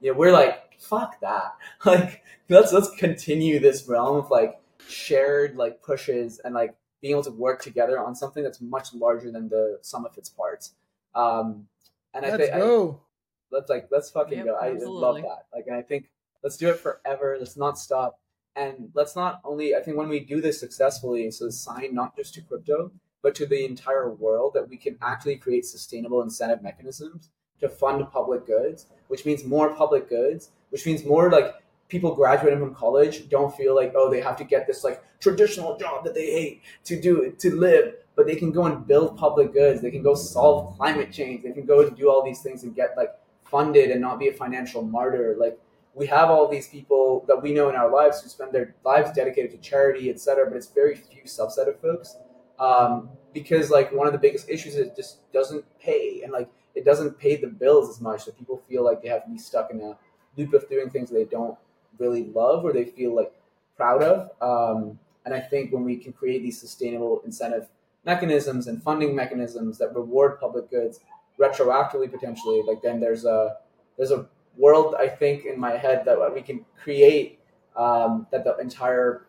you know, we're like, fuck that. Like, let's let's continue this realm of like shared like pushes and like being able to work together on something that's much larger than the sum of its parts. Um, and let's I think go. let's like let's fucking Yep, go. I absolutely. love that. Like, and I think let's do it forever. Let's not stop. And let's not only, I think when we do this successfully, so it's sign not just to crypto, but to the entire world, that we can actually create sustainable incentive mechanisms to fund public goods, which means more public goods, which means more like people graduating from college don't feel like, oh, they have to get this like traditional job that they hate to do to live, but they can go and build public goods. They can go solve climate change. They can go and do all these things and get like funded and not be a financial martyr. Like, we have all these people that we know in our lives who spend their lives dedicated to charity, et cetera, but it's very few subset of folks. Um, because like one of the biggest issues is it just doesn't pay, and like it doesn't pay the bills as much. So people feel like they have to be stuck in a loop of doing things they don't really love or they feel like proud of. Um, and I think when we can create these sustainable incentive mechanisms and funding mechanisms that reward public goods retroactively, potentially, like then there's a there's a world, I think, in my head that we can create um, that the entire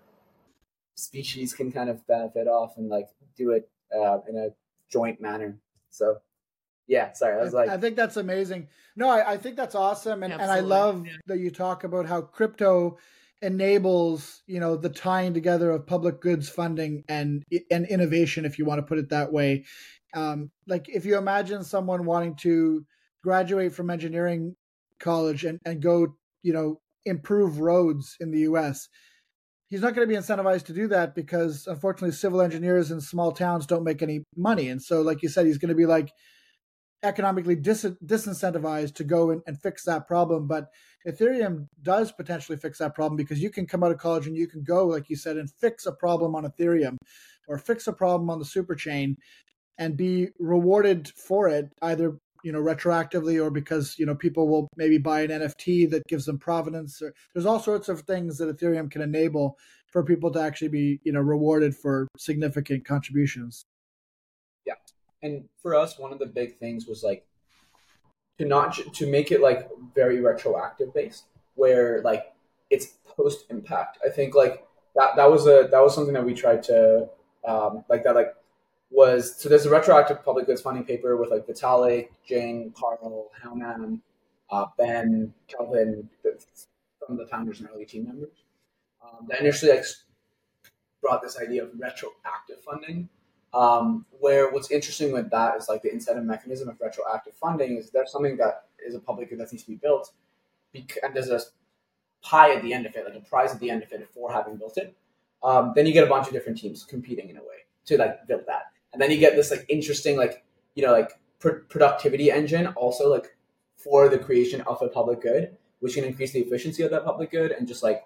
species can kind of benefit off and like do it uh, in a joint manner. So yeah, sorry, I was like, I think that's amazing. No, I, I think that's awesome. And, and I Absolutely. love Yeah. that you talk about how crypto enables, you know, the tying together of public goods funding and, and innovation, if you want to put it that way. Um, like if you imagine someone wanting to graduate from engineering college and, and go, you know, improve roads in the U S, he's not going to be incentivized to do that because unfortunately civil engineers in small towns don't make any money. And so, like you said, he's going to be like economically dis- disincentivized to go and, and fix that problem. But Ethereum does potentially fix that problem because you can come out of college and you can go, like you said, and fix a problem on Ethereum or fix a problem on the super chain and be rewarded for it, either, you know, retroactively or because, you know, people will maybe buy an N F T that gives them provenance. Or, there's all sorts of things that Ethereum can enable for people to actually be, you know, rewarded for significant contributions. yeah. And for us, one of the big things was like to not to make it like very retroactive based, where like it's post impact. I think like that that was a that was something that we tried to um, like that like was so there's a retroactive public goods funding paper with like Vitalik, Jing, Carl, Hellman, uh, Ben, Kelvin, some of the founders and early team members. Um, that initially like brought this idea of retroactive funding. Um, where what's interesting with that is like the incentive mechanism of retroactive funding is there's something that is a public good that needs to be built, because, and there's a pie at the end of it, like a prize at the end of it for having built it. Um, then you get a bunch of different teams competing in a way to like build that, and then you get this like interesting like you know like pr- productivity engine also like for the creation of a public good, which can increase the efficiency of that public good and just like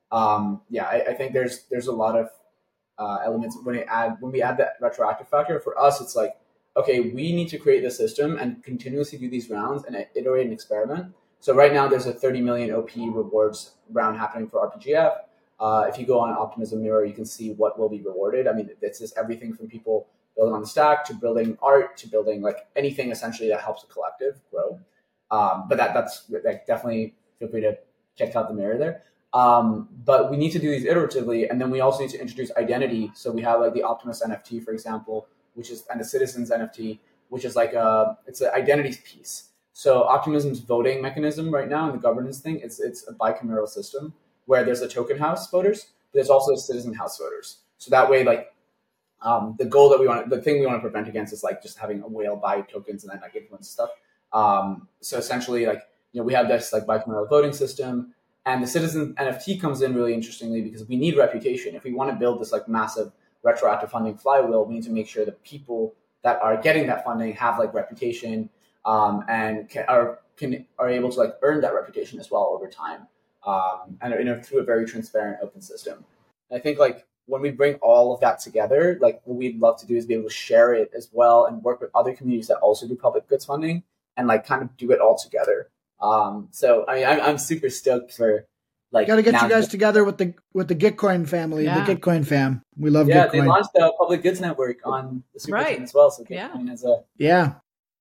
um, yeah, I, I think there's there's a lot of Uh, elements when it add when we add that retroactive factor. For us, it's like, okay, we need to create the system and continuously do these rounds and iterate and experiment. So right now there's a thirty million O P rewards round happening for R P G F. Uh, if you go on Optimism Mirror, you can see what will be rewarded. I mean, it's just everything from people building on the stack to building art to building like anything essentially that helps a collective grow. Um, but that that's like definitely feel free to check out the mirror there. Um, but we need to do these iteratively, and then we also need to introduce identity. So we have like the Optimus N F T, for example, which is, and the Citizens N F T, which is like a, it's an identity piece. So Optimism's voting mechanism right now in the governance thing, it's it's a bicameral system where there's a token house voters, but there's also a citizen house voters. So that way, like um, the goal that we want, the thing we want to prevent against is like just having a whale buy tokens and then like influence stuff. Um, so essentially, like you know, we have this like bicameral voting system. And the Citizen N F T comes in really interestingly because we need reputation. If we want to build this like massive retroactive funding flywheel, we need to make sure the people that are getting that funding have like reputation um, and can, are can are able to like earn that reputation as well over time, um, and you know, through a very transparent, open system. And I think like when we bring all of that together, like what we'd love to do is be able to share it as well and work with other communities that also do public goods funding and like kind of do it all together. Um, so I mean, I'm, I'm super stoked for like. Got to get you guys together with the with the Gitcoin family, yeah. the Gitcoin fam. We love. Yeah, Gitcoin. they launched the public goods network on the super right. chain as well. So yeah. Gitcoin is a yeah.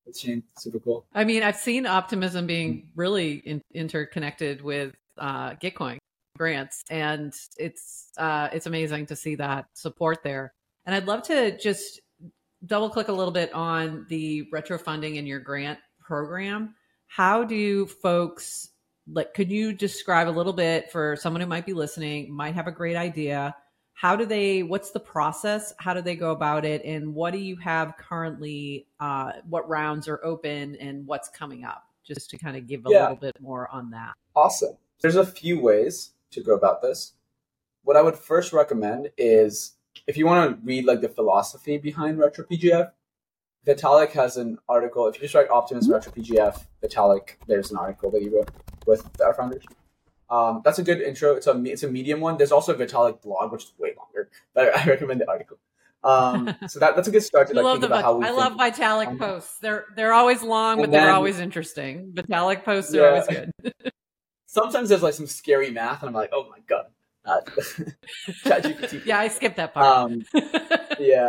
chain, super cool. I mean, I've seen Optimism being really in, interconnected with uh, Gitcoin grants, and it's uh, it's amazing to see that support there. And I'd love to just double click a little bit on the retro funding in your grant program. How do folks, like, could you describe a little bit for someone who might be listening, might have a great idea? How do they, what's the process? How do they go about it? And what do you have currently? Uh, what rounds are open and what's coming up? Just to kind of give a Yeah. little bit more on that. Awesome. There's a few ways to go about this. What I would first recommend is if you want to read like the philosophy behind Retro P G F, Vitalik has an article. If you just write Optimism Retro P G F, Vitalik, there's an article that he wrote with our founders. Um, that's a good intro. It's a it's a medium one. There's also a Vitalik blog, which is way longer, but I recommend the article. Um, so that, that's a good start to like, think the, about how we I think. love Vitalik Um, posts. They're they're always long, but and they're then- always interesting. Vitalik posts Yeah. are always good. Sometimes there's like some scary math, and I'm like, oh my god. Uh, ChatGPT. Yeah, I skipped that part. Um, yeah.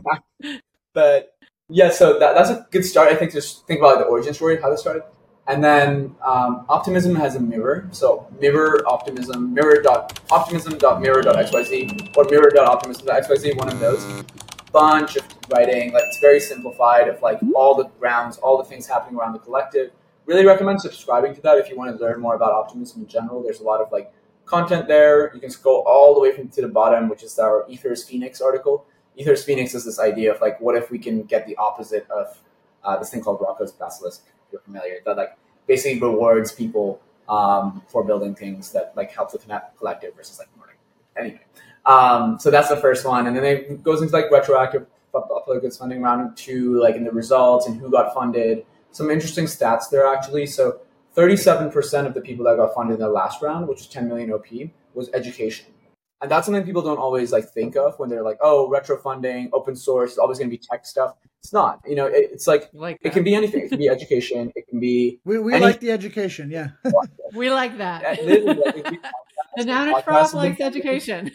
But yeah, so that, that's a good start. I think to just think about like, the origin story, how this started. And then um, Optimism has a mirror. So mirror optimism, mirror dot optimism dot mirror dot xyz or mirror dot optimism dot xyz, one of those. Bunch of writing, like it's very simplified of like all the rounds, all the things happening around the collective. Really recommend subscribing to that if you want to learn more about optimism in general. There's a lot of like content there. You can scroll all the way from to the bottom, which is our Ethers Phoenix article. Ethers Phoenix is this idea of like, what if we can get the opposite of uh, this thing called Rocco's Basilisk, if you're familiar, that like basically rewards people um, for building things that like help the connect- collective versus like learning. Anyway, um, so that's the first one. And then it goes into like retroactive public goods funding round two, like in the results and who got funded. Some interesting stats there actually. So thirty-seven percent of the people that got funded in the last round, which is ten million O P, was education. And that's something people don't always like think of when they're like, oh, retro funding, open source, it's always going to be tech stuff. It's not. You know, it, it's like, like it can be anything. It can be education. It can be We we any- like the education, yeah. we like that. Yeah, literally, like, it can be The podcasts, Nounish podcasts Prof and likes things. education.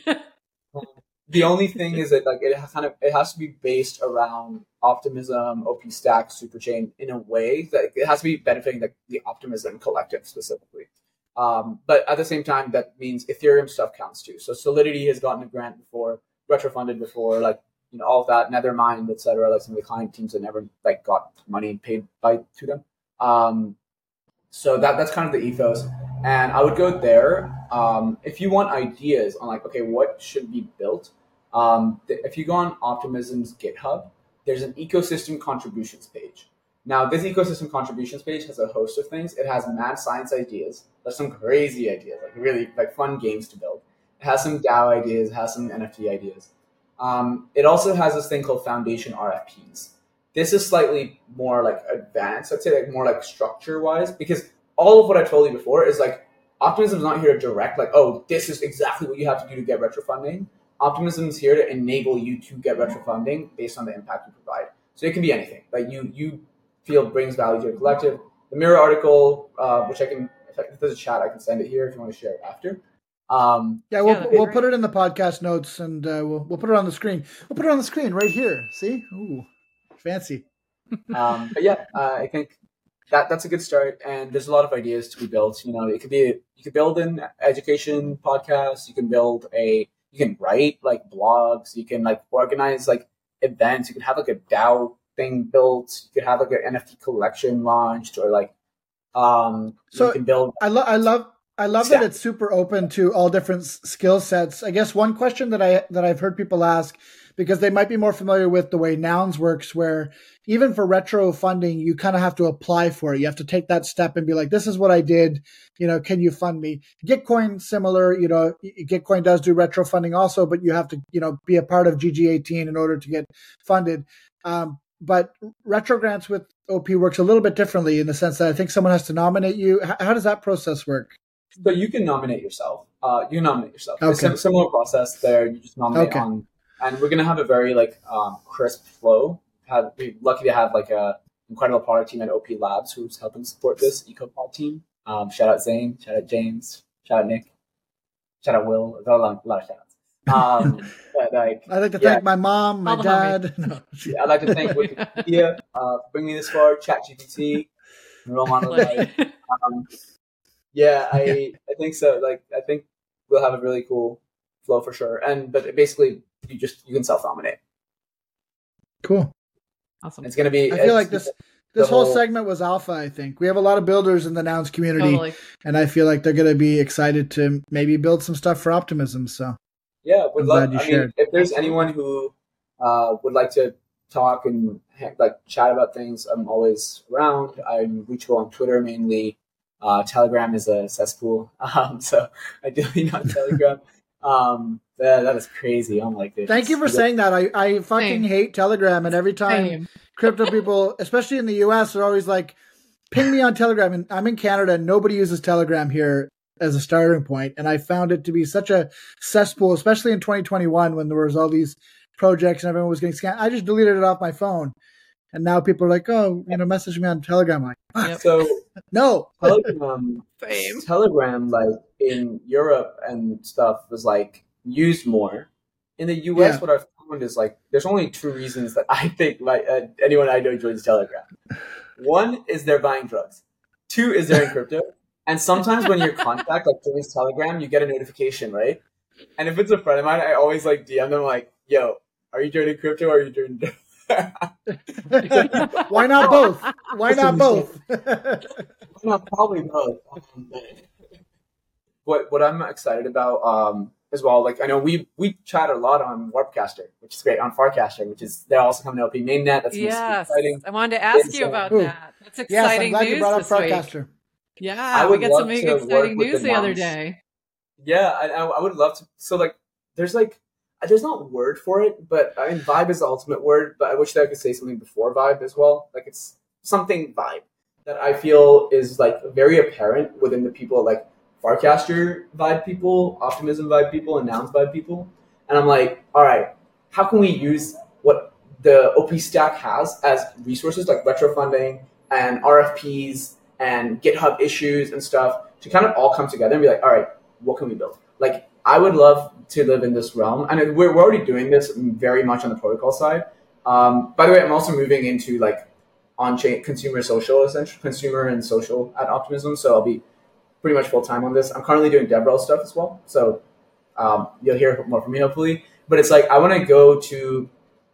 The only thing is that like it has kind of it has to be based around optimism, O P Stack, Superchain in a way that it has to be benefiting the, the optimism collective specifically. Um, but at the same time, that means Ethereum stuff counts too. So Solidity has gotten a grant before, retrofunded before, like you know all of that, Nethermind, et cetera. Like some of the client teams that never like got money paid by to them. Um, so that that's kind of the ethos. And I would go there. Um, if you want ideas on like, okay, what should be built? Um, th- if you go on Optimism's GitHub, there's an ecosystem contributions page. Now, this ecosystem contributions page has a host of things. It has mad science ideas. There's some crazy ideas, like really like fun games to build. It has some DAO ideas. It has some N F T ideas. Um, it also has this thing called Foundation R F Ps. This is slightly more like advanced. I'd say like more like structure-wise, because all of what I told you before is like Optimism is not here to direct like, oh, this is exactly what you have to do to get retro funding. Optimism is here to enable you to get retro funding based on the impact you provide. So it can be anything that you you feel brings value to your collective. The Mirror article, uh, which I can, if there's a chat, I can send it here if you want to share it after. Um, Yeah, we'll Yeah, that'd be we'll great. put it in the podcast notes and uh, we'll we'll put it on the screen. We'll put it on the screen right here. See? Ooh, fancy. um, but yeah, uh, I think that that's a good start. And there's a lot of ideas to be built. You know, it could be you could build an education podcast. You can build a you can write like blogs. You can like organize like events. You can have like a DAO thing built. You could have like an N F T collection launched, or like um, So you can build. I love I love I love Yeah. that it's super open to all different s- skill sets. I guess one question that I that I've heard people ask, because they might be more familiar with the way Nouns works, where even for retro funding, you kind of have to apply for it. You have to take that step and be like, this is what I did. You know, can you fund me? Gitcoin, similar, you know, Gitcoin does do retro funding also, but you have to, you know, be a part of G G eighteen in order to get funded. Um, but retro grants with O P works a little bit differently in the sense that I think someone has to nominate you. H- How does that process work? So you can nominate yourself. Uh, you can nominate yourself. It's Okay. a similar process there. You just nominate Okay. on, and we're gonna have a very like um, crisp flow. Had we're lucky to have like a incredible product team at O P Labs who's helping support this EcoPod team. Um, shout out Zane, shout out James, shout out Nick, shout out Will. There's a lot, a lot of shout outs. Um, but like, I'd like to Yeah. thank my mom, my All the dad. No. I'd like to thank Wikipedia. uh, for bringing me this far. ChatGPT, role model. Like, um, yeah, I I think so. Like, I think we'll have a really cool flow for sure. And but basically, you just you can self nominate. Cool. Awesome. It's gonna be. I feel like this this whole, whole segment was alpha. I think we have a lot of builders in the Nouns community, totally. and I feel like they're gonna be excited to maybe build some stuff for Optimism. So yeah, would I'm love. glad you I shared. mean, if there's anyone who uh, would like to talk and like chat about things, I'm always around. I'm reachable on Twitter mainly. Uh, Telegram is a cesspool, um, so I delete on Telegram. Um, that, that is crazy. I'm like, thank you for saying that. I, I fucking Same. hate Telegram, and every time Same. crypto people, especially in the U S, are always like, ping me on Telegram. And I'm in Canada, and nobody uses Telegram here as a starting point. And I found it to be such a cesspool, especially in twenty twenty-one when there was all these projects and everyone was getting scammed. I just deleted it off my phone. And now people are like, oh, you know, message me on Telegram. I'm like, yep. So no. Telegram, Telegram, like in Europe and stuff, was like used more. In the U S, yeah. What I've found is like there's only two reasons that I think my uh, anyone I know joins Telegram. One is they're buying drugs. Two is they're in crypto. And sometimes when your contact like joins Telegram, you get a notification, right? And if it's a friend of mine, I always like D M them like, "Yo, are you joining crypto? Or are you joining?" Why not both? Why not both? Well, probably both. What what I'm excited about um, as well, like I know we we chat a lot on Warpcaster, which is great, on Farcaster, which is they're also coming to L P mainnet. That's yes, exciting. I wanted to ask it's, you about uh, that. That's exciting yes, I'm glad news you brought up this Farcaster. week. Yeah, we got some big exciting news the, the other day. Yeah, I, I would love to. So like, there's like. There's not a word for it, but I mean, vibe is the ultimate word, but I wish that I could say something before vibe as well. Like it's something vibe that I feel is like very apparent within the people like Farcaster vibe people, Optimism vibe people, and Nouns vibe people. And I'm like, all right, how can we use what the O P stack has as resources like retro funding and R F Ps and GitHub issues and stuff to kind of all come together and be like, all right, what can we build? Like, I would love to live in this realm, and we're, we're already doing this very much on the protocol side. Um, by the way, I'm also moving into like on-chain consumer social, essentially consumer and social at Optimism. So I'll be pretty much full time on this. I'm currently doing DevRel stuff as well, so um, you'll hear more from me hopefully. But it's like I want to go to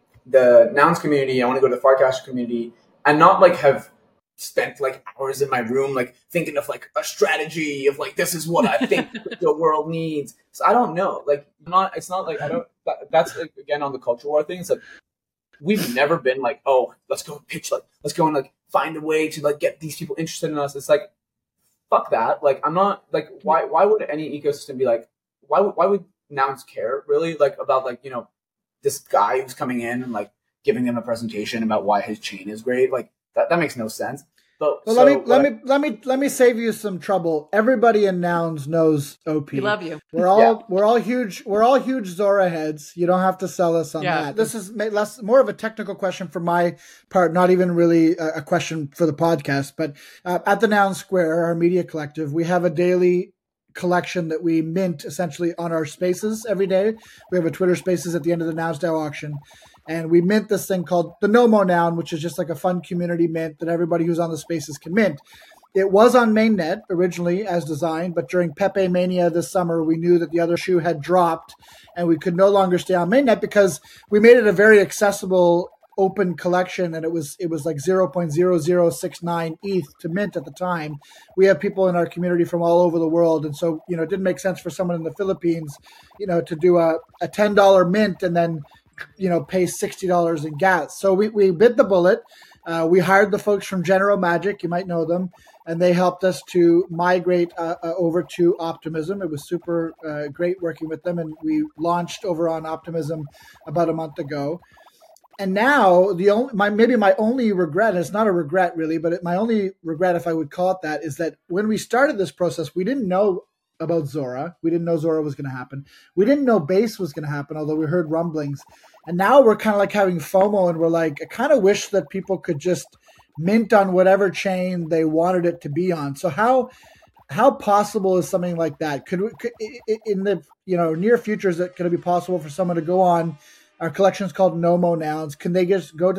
the Nouns community, I want to go to the Farcaster community, and not like have spent like hours in my room like thinking of like a strategy of like this is what I think the world needs. So I don't know. Like not it's not like I don't that, that's like again on the culture war thing. It's like we've never been like, oh, let's go pitch like let's go and like find a way to like get these people interested in us. It's like fuck that. Like I'm not like why why would any ecosystem be like why would why would Nouns care really like about like, you know, this guy who's coming in and like giving them a presentation about why his chain is great? Like That, that makes no sense. But well, so let me let I, me let me let me save you some trouble. Everybody in Nouns knows O P. We love you. We're all yeah. we're all huge we're all huge Zora heads. You don't have to sell us on yeah. that. This is less more of a technical question for my part, not even really a, a question for the podcast. But uh, at the Nouns Square, our media collective, we have a daily collection that we mint essentially on our spaces every day. We have a Twitter Spaces at the end of the Nouns DAO auction. And we mint this thing called the Nomo Noun, which is just like a fun community mint that everybody who's on the spaces can mint. It was on mainnet originally as designed, but during Pepe Mania this summer, we knew that the other shoe had dropped and we could no longer stay on mainnet because we made it a very accessible open collection, and it was it was like zero point zero zero six nine E T H to mint at the time. We have people in our community from all over the world, and so you know it didn't make sense for someone in the Philippines, you know, to do a, a ten dollar mint and then you know, pay sixty dollars in gas. So we, we bit the bullet. Uh, we hired the folks from General Magic, you might know them, and they helped us to migrate uh, uh, over to Optimism. It was super uh, great working with them, and we launched over on Optimism about a month ago. And now the only, my, maybe my only regret, and it's not a regret really, but it, my only regret, if I would call it that, is that when we started this process, we didn't know about Zora. We didn't know Zora was going to happen. We didn't know Base was going to happen, although we heard rumblings. And now we're kind of like having FOMO, and we're like, I kind of wish that people could just mint on whatever chain they wanted it to be on. So how how possible is something like that? Could we could, in the you know near future, is it going to be possible for someone to go on? Our collection is called Nomo Nouns. Can they just go to that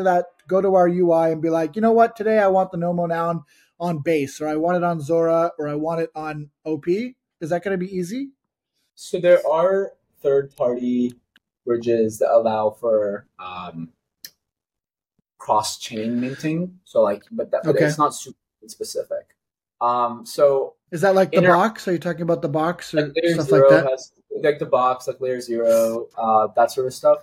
go to our U I and be like, you know what, today I want the Nomo noun on base, or I want it on Zora, or I want it on O P? Is that going to be easy? So there are third-party bridges that allow for um, cross-chain minting. So like, but, that, but Okay. it's not super specific. Um, so is that like the inter- box? Are you talking about the box or like Layer stuff Zero like that? has like the box, like Layer Zero, uh, that sort of stuff.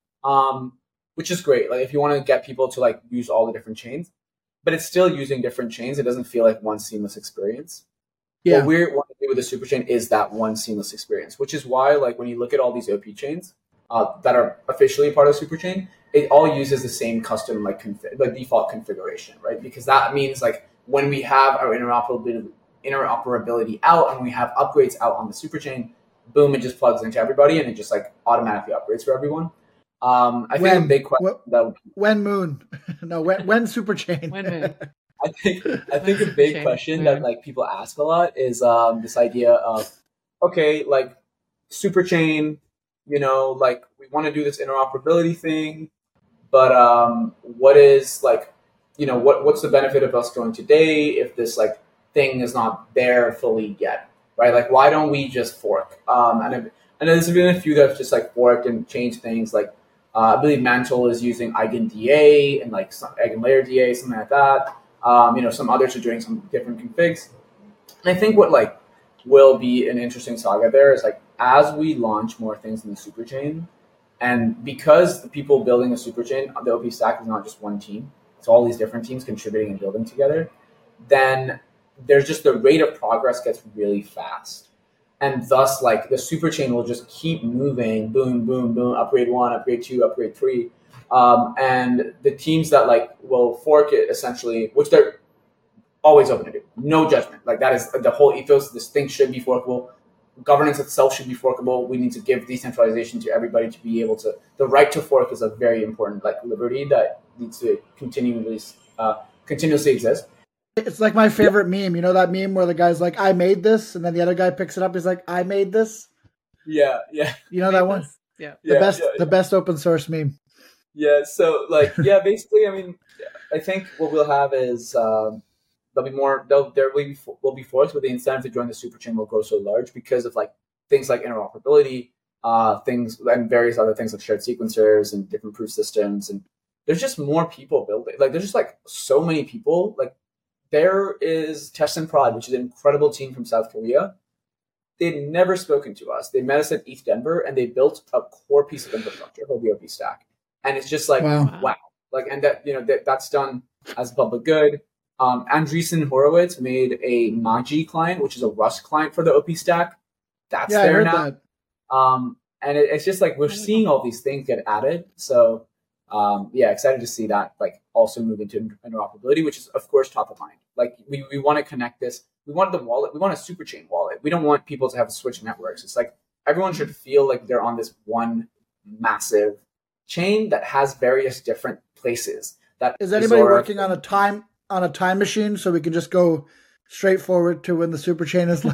Um, which is great. Like if you want to get people to like use all the different chains, but it's still using different chains. It doesn't feel like one seamless experience. Yeah. What we want to do with the superchain is that one seamless experience, which is why like when you look at all these O P chains uh, that are officially part of superchain, it all uses the same custom like config, like default configuration, right? Because that means like when we have our interoperability interoperability out and we have upgrades out on the superchain, boom, it just plugs into everybody and it just like automatically upgrades for everyone. Um, I think when, a big question wh- that when Moon, no, when when superchain. When Moon. I think I think a big question that like people ask a lot is um, this idea of okay, like superchain, you know, like we want to do this interoperability thing, but um, what is like, you know, what what's the benefit of us going today if this like thing is not there fully yet, right? Like why don't we just fork? Um, and I've, I know there's been a few that have just like forked and changed things. Like uh, I believe Mantle is using EigenDA and like some EigenLayer D A, something like that. Um, you know, some others are doing some different configs. And I think what like will be an interesting saga there is like as we launch more things in the superchain, and because the people building the superchain, the O P stack is not just one team, it's all these different teams contributing and building together, then there's just the rate of progress gets really fast. And thus like the superchain will just keep moving, boom, boom, boom, upgrade one, upgrade two, upgrade three. Um, and the teams that like will fork it essentially, which they're always open to do, no judgment. Like that is the whole ethos. This thing should be forkable. Governance itself should be forkable. We need to give decentralization to everybody to be able to. The right to fork is a very important like liberty that needs to continually, uh, continuously exist. It's like my favorite yeah. meme. You know that meme where the guy's like, "I made this," and then the other guy picks it up. He's like, "I made this." Yeah, yeah. You know that one? This. Yeah. The yeah, best, yeah, yeah. the best open source meme. Yeah. So like, yeah, basically, I mean, I think what we'll have is um, there'll be more. There'll, there will be will be forks, but the incentive to join the superchain will grow so large because of like things like interoperability, uh, things and various other things like shared sequencers and different proof systems, and there's just more people building. Like, there's just like so many people. Like, there is Test and Prod, which is an incredible team from South Korea. They'd never spoken to us. They met us at East Denver, and they built a core piece of infrastructure called the O P stack. And it's just like, wow. wow. Like, and that, you know, that, that's done as public good. Um, Andreessen Horowitz made a Magi client, which is a Rust client for the O P stack. That's yeah, there I heard now. That. Um, and it, it's just like, we're seeing all these things get added. So, um, yeah, excited to see that, like, also move into interoperability, which is, of course, top of mind. Like, we, we want to connect this. We want the wallet. We want a super chain wallet. We don't want people to have to switch networks. It's like everyone should feel like they're on this one massive chain that has various different places. That is anybody Zora, working on a time on a time machine so we can just go straight forward to when the super chain is?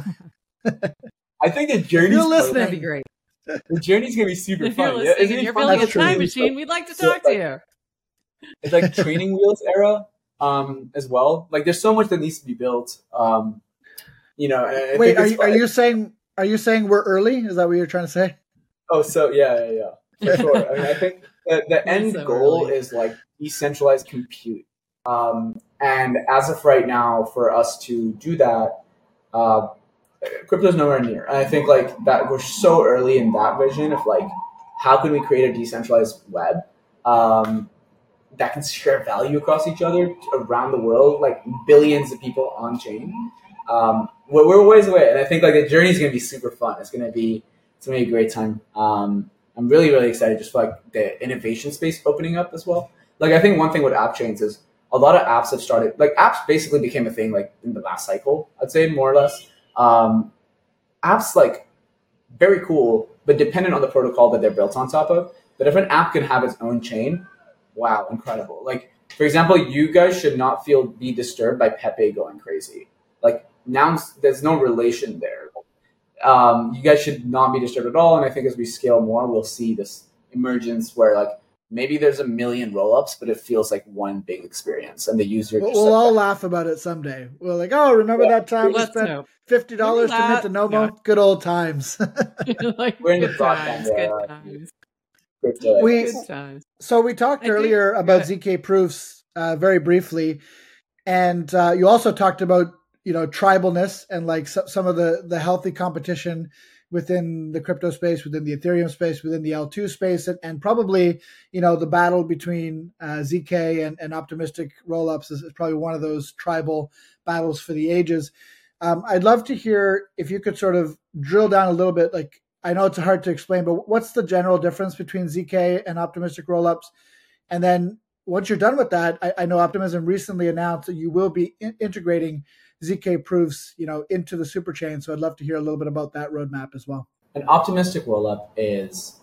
I think the journey's you're listening. That'd be great. The journey's gonna be super if fun. You're, yeah, Isn't you're building a time machine. We'd like to talk so, to you. It's like training wheels era. Um, as well, like there's so much that needs to be built. Um, you know, I wait, think are you, are you saying are you saying we're early? Is that what you're trying to say? Oh, so yeah, yeah, yeah, for sure. I mean, I think the, the end so goal early. is like decentralized compute. Um, and as of right now, for us to do that, uh, crypto's nowhere near. And I think like that we're so early in that vision of like how can we create a decentralized web. Um, that can share value across each other around the world, like billions of people on chain. Um, we're, we're ways away, and I think like the journey is going to be super fun. It's going to be it's going to be a great time. Um, I'm really really excited just for like the innovation space opening up as well. Like I think one thing with app chains is a lot of apps have started. Like apps basically became a thing like in the last cycle. I'd say more or less. Um, apps like very cool, but dependent on the protocol that they're built on top of. But if an app can have its own chain. Wow, incredible. Like, for example, you guys should not feel be disturbed by Pepe going crazy. Like, now there's no relation there. Um, you guys should not be disturbed at all. And I think as we scale more, we'll see this emergence where, like, maybe there's a million rollups, but it feels like one big experience, and the user. We'll, just we'll like all that. laugh about it someday. We're like, oh, remember Yeah. that time we Let's spent hope. fifty dollars to mint a Remember Nomo? that? Good old times. Like, We're in the good broadband times, good era. times, Crypto, I We- guess. good times. So we talked I think- earlier go about ahead. Z K proofs uh, very briefly, and uh, you also talked about you know tribalness and like so, some of the the healthy competition within the crypto space, within the Ethereum space, within the L two space, and, and probably you know the battle between uh, Z K and, and optimistic rollups is, is probably one of those tribal battles for the ages. Um, I'd love to hear if you could sort of drill down a little bit. Like I know it's hard to explain, but what's the general difference between Z K and optimistic rollups? And then once you're done with that, I, I know Optimism recently announced that you will be in- integrating Z K proofs, you know, into the superchain. So I'd love to hear a little bit about that roadmap as well. An optimistic rollup is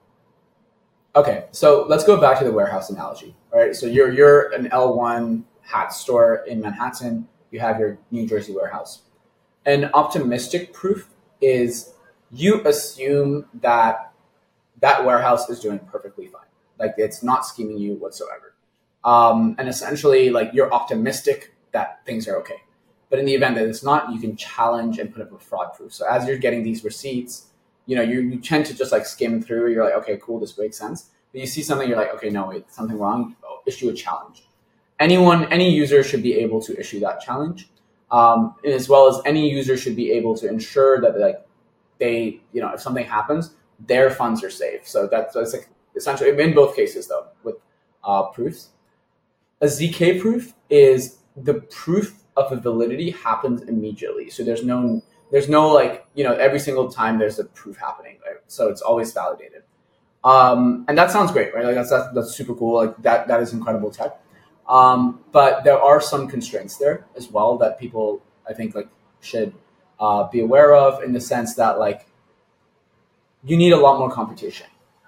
okay. So let's go back to the warehouse analogy. All right. So you're you're an L one hat store in Manhattan. You have your New Jersey warehouse. An optimistic proof is you assume that that warehouse is doing perfectly fine. Like it's not scheming you whatsoever. Um, and essentially, like you're optimistic that things are okay. But in the event that it's not, you can challenge and put up a fraud proof. So as you're getting these receipts, you know, you, you tend to just like skim through. You're like, okay, cool, this makes sense. But you see something, you're like, okay, no, wait, something wrong. Oh, issue a challenge. Anyone, any user should be able to issue that challenge, um, as well as any user should be able to ensure that like they, you know, if something happens, their funds are safe. So that's, that's like essentially in both cases though with uh, proofs. A Z K proof is the proof of the validity happens immediately. So there's no, there's no like, you know, every single time there's a proof happening. Right? So it's always validated. Um, and that sounds great, right? Like that's, that's, that's super cool. Like that, that is incredible tech. Um, but there are some constraints there as well that people, I think like should uh, be aware of in the sense that like you need a lot more computation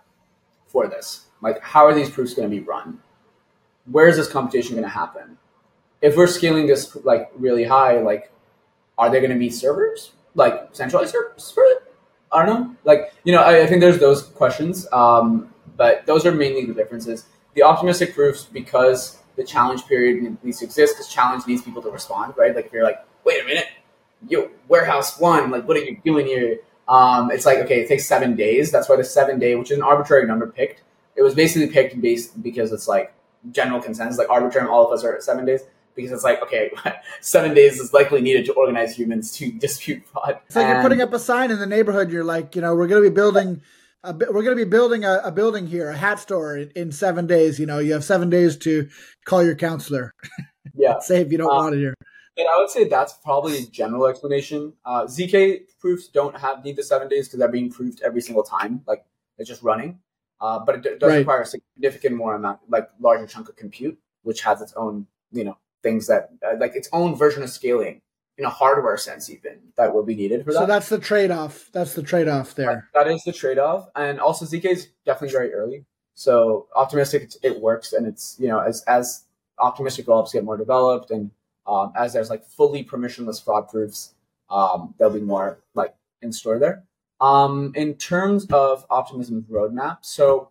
for this. Like how are these proofs going to be run? Where is this computation going to happen? If we're scaling this like really high, like, are there going to be servers, like centralized servers for it? I don't know. Like, you know, I, I think there's those questions, um, but those are mainly the differences. The optimistic proofs, because the challenge period needs to exist, because challenge needs people to respond, right? Like, if you're like, wait a minute, yo, warehouse one, like, what are you doing here? Um, it's like, okay, it takes seven days. That's why the seven day, which is an arbitrary number picked. It was basically picked based because it's like general consensus, like arbitrary, all of us are at seven days. Because it's like, okay, seven days is likely needed to organize humans to dispute fraud. It's like and, you're putting up a sign in the neighborhood. You're like, you know, we're going to be building, a, we're going to be building a, a building here, a hat store in, in seven days. You know, you have seven days to call your counselor. Yeah, say if you don't um, want it here. And I would say that's probably a general explanation. Uh, Z K proofs don't have need the seven days because they're being proved every single time. Like it's just running, uh, but it d- does right. require a significant more amount, like larger chunk of compute, which has its own, you know. Things that uh, like its own version of scaling in a hardware sense, even that will be needed for that. So that's the trade-off. That's the trade-off there. That, that is the trade-off, and also Z K is definitely very early. So optimistic, it, it works, and it's you know as as optimistic rollups get more developed, and um, as there's like fully permissionless fraud proofs, um, there'll be more like in store there. Um, in terms of Optimism's roadmap, so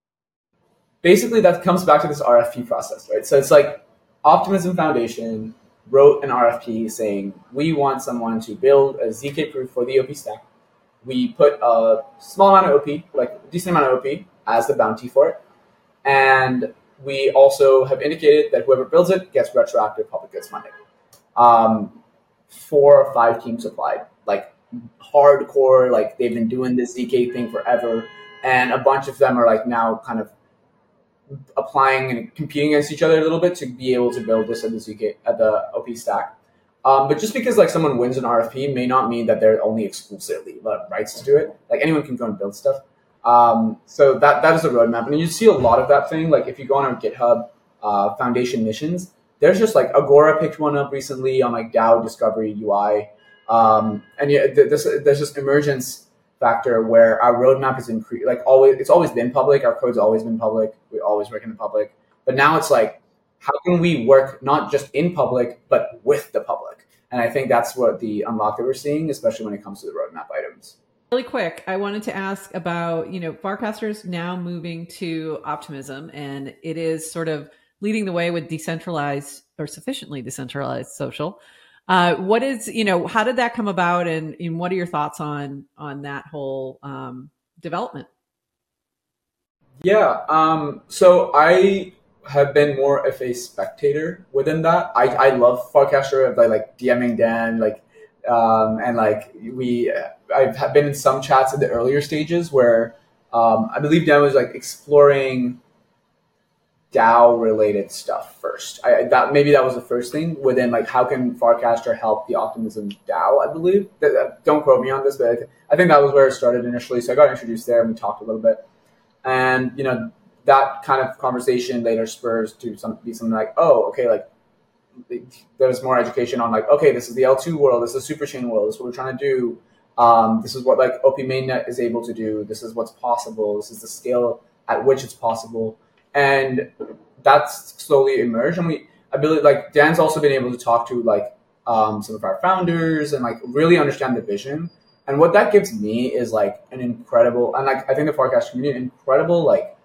basically that comes back to this R F P process, right? So it's like. Optimism Foundation wrote an R F P saying, we want someone to build a Z K proof for the O P stack. We put a small amount of O P, like a decent amount of O P as the bounty for it. And we also have indicated that whoever builds it gets retroactive public goods funding. Um, four or five teams applied, like hardcore, like they've been doing this Z K thing forever. And a bunch of them are like now kind of applying and competing against each other a little bit to be able to build this at the Z K at the O P stack. Um, but just because like someone wins an R F P may not mean that they're only exclusively rights to do it. Like anyone can go and build stuff. Um, so that that is the roadmap, and you see a lot of that thing. Like if you go on our GitHub uh, Foundation missions, there's just like Agora picked one up recently on like DAO Discovery U I, um, and yeah, there's there's just emergence factor where our roadmap is increased. Like always, it's always been public. Our code's always been public. We always work in the public. But now it's like, how can we work not just in public, but with the public? And I think that's what the unlock that we're seeing, especially when it comes to the roadmap items. Really quick, I wanted to ask about, you know, Farcaster's now moving to Optimism, and it is sort of leading the way with decentralized or sufficiently decentralized social. Uh, what is, you know, how did that come about, and, and what are your thoughts on on that whole um, development? Yeah, um, so I have been more of a spectator within that. I, I love Farcaster, like, like DMing Dan, like, um, and like we, I've been in some chats in the earlier stages where um, I believe Dan was like exploring DAO related stuff first. I that maybe that was the first thing within like how can Farcaster help the Optimism DAO? I believe that, that don't quote me on this, but I, th- I think that was where it started initially. So I got introduced there and we talked a little bit. And, you know, that kind of conversation later spurs to some, be something like, oh, okay, like there's more education on like, okay, this is the L two world, this is the superchain world, this is what we're trying to do. Um, this is what like O P Mainnet is able to do. This is what's possible. This is the scale at which it's possible. And that's slowly emerged. And we, I believe like Dan's also been able to talk to like um, some of our founders and like really understand the vision. And what that gives me is like an incredible, and like I think the Farcaster community, an incredible like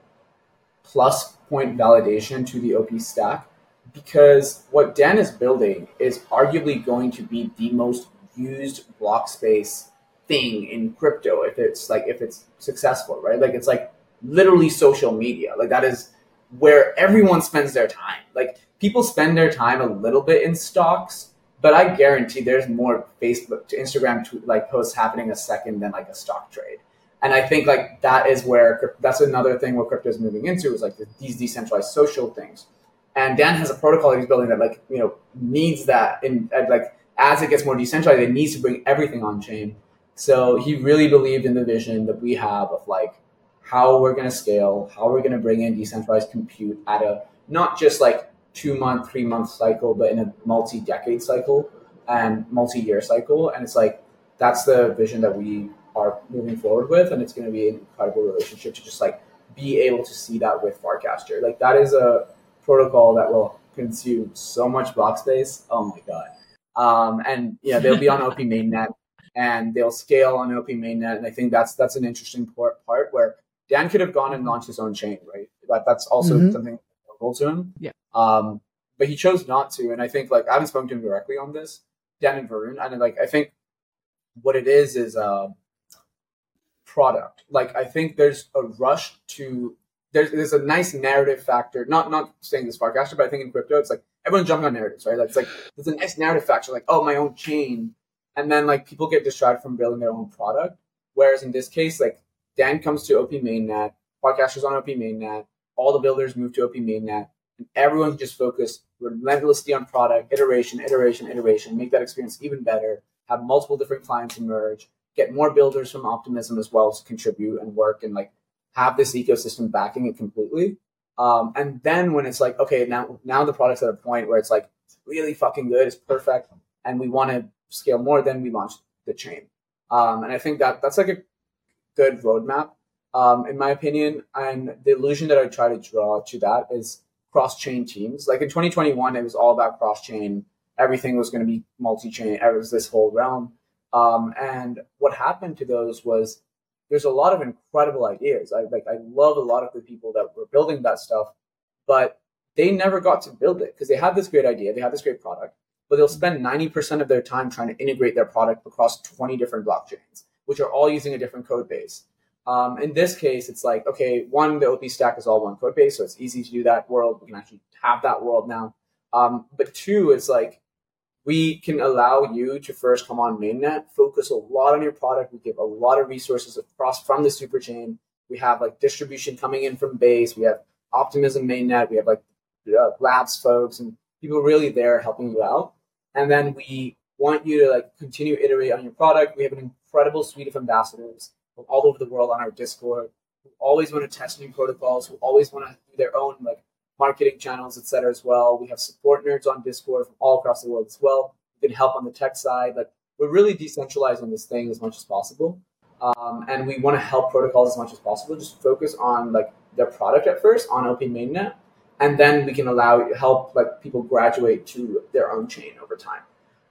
plus point validation to the O P stack, because what Dan is building is arguably going to be the most used block space thing in crypto if it's like if it's successful, right? Like it's like literally social media. Like that is where everyone spends their time. Like people spend their time a little bit in stocks, but I guarantee there's more Facebook to Instagram to like posts happening a second than like a stock trade. And I think like that is where that's another thing where crypto is moving into is like these decentralized social things. And Dan has a protocol that he's building that like, you know, needs that in like as it gets more decentralized, it needs to bring everything on chain. So he really believed in the vision that we have of like how we're going to scale, how we're going to bring in decentralized compute at a not just like two month, three month cycle, but in a multi-decade cycle and multi-year cycle. And it's like, that's the vision that we are moving forward with. And it's going to be an incredible relationship to just like be able to see that with Farcaster. Like that is a protocol that will consume so much block space. Oh my God. Um, and yeah, they'll be on O P Mainnet and they'll scale on O P Mainnet. And I think that's, that's an interesting part, part where Dan could have gone and launched his own chain, right? But that's also mm-hmm. something available to him. Yeah. Um, but he chose not to. And I think like I haven't spoken to him directly on this, Dan and Varun. And like I think what it is is uh product. Like I think there's a rush to there's there's a nice narrative factor. Not not saying this Farcaster, but I think in crypto it's like everyone's jumping on narratives, right? Like it's like there's a nice narrative factor, like, oh, my own chain. And then like people get distracted from building their own product. Whereas in this case, like Dan comes to O P Mainnet, Farcaster's on O P Mainnet, all the builders move to O P Mainnet, and everyone's just focused relentlessly on product, iteration, iteration, iteration, make that experience even better, have multiple different clients emerge, get more builders from Optimism as well to contribute and work and like have this ecosystem backing it completely. Um, and then when it's like, okay, now now the product's at a point where it's like it's really fucking good, it's perfect, and we want to scale more, then we launch the chain. Um, and I think that that's like a good roadmap, um, in my opinion. And the illusion that I try to draw to that is cross-chain teams. Like in twenty twenty-one, it was all about cross-chain. Everything was going to be multi-chain. It was this whole realm. Um, and what happened to those was there's a lot of incredible ideas. I like I love a lot of the people that were building that stuff, but they never got to build it because they had this great idea, they had this great product, but they'll spend ninety percent of their time trying to integrate their product across twenty different blockchains, which are all using a different code base. Um, in this case, it's like, okay, one, the O P stack is all one code base, so it's easy to do that world. We can actually have that world now. Um, but two, it's like, we can allow you to first come on mainnet, focus a lot on your product. We give a lot of resources across from the superchain. We have like distribution coming in from Base. We have Optimism mainnet. We have like uh, labs folks and people really there helping you out. And then we want you to like continue to iterate on your product. We have an incredible suite of ambassadors from all over the world on our Discord who always want to test new protocols, who always want to do their own like marketing channels, et cetera, as well. We have support nerds on Discord from all across the world as well. We can help on the tech side. Like we're really decentralizing this thing as much as possible. Um, and we want to help protocols as much as possible. Just focus on like their product at first on O P Mainnet. And then we can allow help like people graduate to their own chain over time.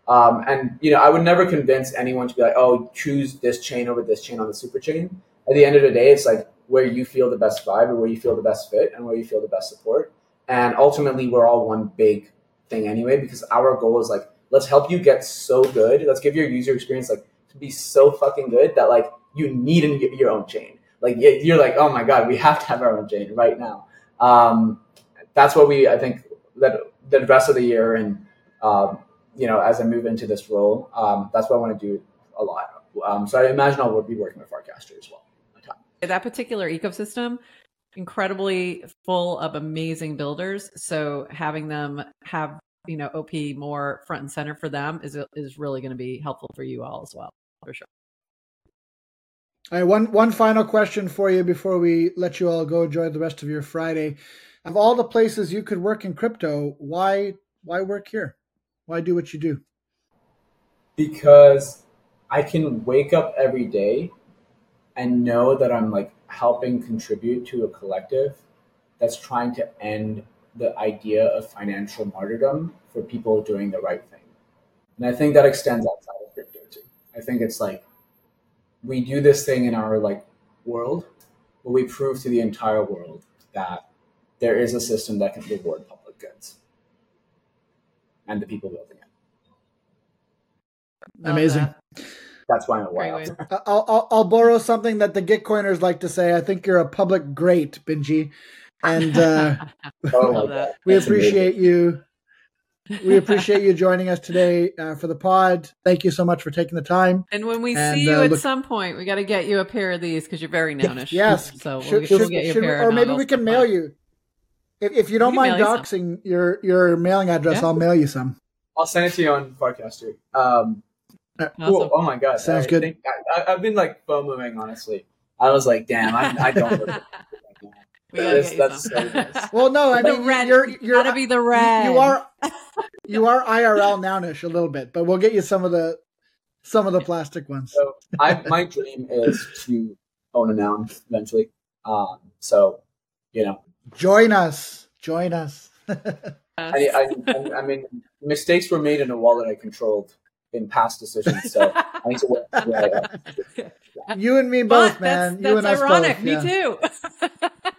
Um, and, you know, I would never convince anyone to be like, oh, choose this chain over this chain on the super chain. At the end of the day, it's like where you feel the best vibe or where you feel the best fit and where you feel the best support. And ultimately, we're all one big thing anyway, because our goal is like, let's help you get so good. Let's give your user experience like to be so fucking good that like you need an, your own chain. Like you're like, oh my God, we have to have our own chain right now. Um, that's what we, I think that the rest of the year and, um, you know, as I move into this role, um, that's what I want to do a lot. Um, so I imagine I'll be working with Farcaster as well. That particular ecosystem, incredibly full of amazing builders. So having them have, you know, O P more front and center for them is is really going to be helpful for you all as well, for sure. All right, one one final question for you before we let you all go enjoy the rest of your Friday. Of all the places you could work in crypto, why why work here? Why do what you do? Because I can wake up every day and know that I'm like helping contribute to a collective that's trying to end the idea of financial martyrdom for people doing the right thing. And I think that extends outside of crypto too. I think it's like we do this thing in our like world, but we prove to the entire world that there is a system that can reward public goods and the people building it. Love Amazing. that. That's why I'm a while. I'll, I'll I'll borrow something that the Gitcoiners like to say. I think you're a public great, Benji, and uh, Oh my God. we That's appreciate amazing. you. We appreciate you joining us today uh, for the pod. Thank you so much for taking the time. And when we And, see you uh, at look- some point, we got to get you a pair of these because you're very nounish. Yes. So we'll, Should- we'll should- get you a should we- pair. or of maybe we novels can for mail fun. you. If, if you don't We can mind mail you doxing your, your mailing address, Yeah. I'll mail you some. I'll send it to you on Farcaster. Um, Awesome. Cool. Oh my God. Sounds I good. Think, I, I've been like FOMOing, honestly. I was like, damn, I, I don't look at We gotta This- get you that's some. so nice. Well, no, I The mean red. you're It's you're gotta be the red. You are you are I R L nounish a little bit, but we'll get you some of the some of the plastic ones. So I, my dream is to own a noun eventually. Um, so, you know, Join us. Join us. I, I, I, I mean, mistakes were made in a wallet I controlled in past decisions. So I need to work. Yeah, yeah. You and me But both, man. That's, you and that's us ironic. both. Me yeah. too.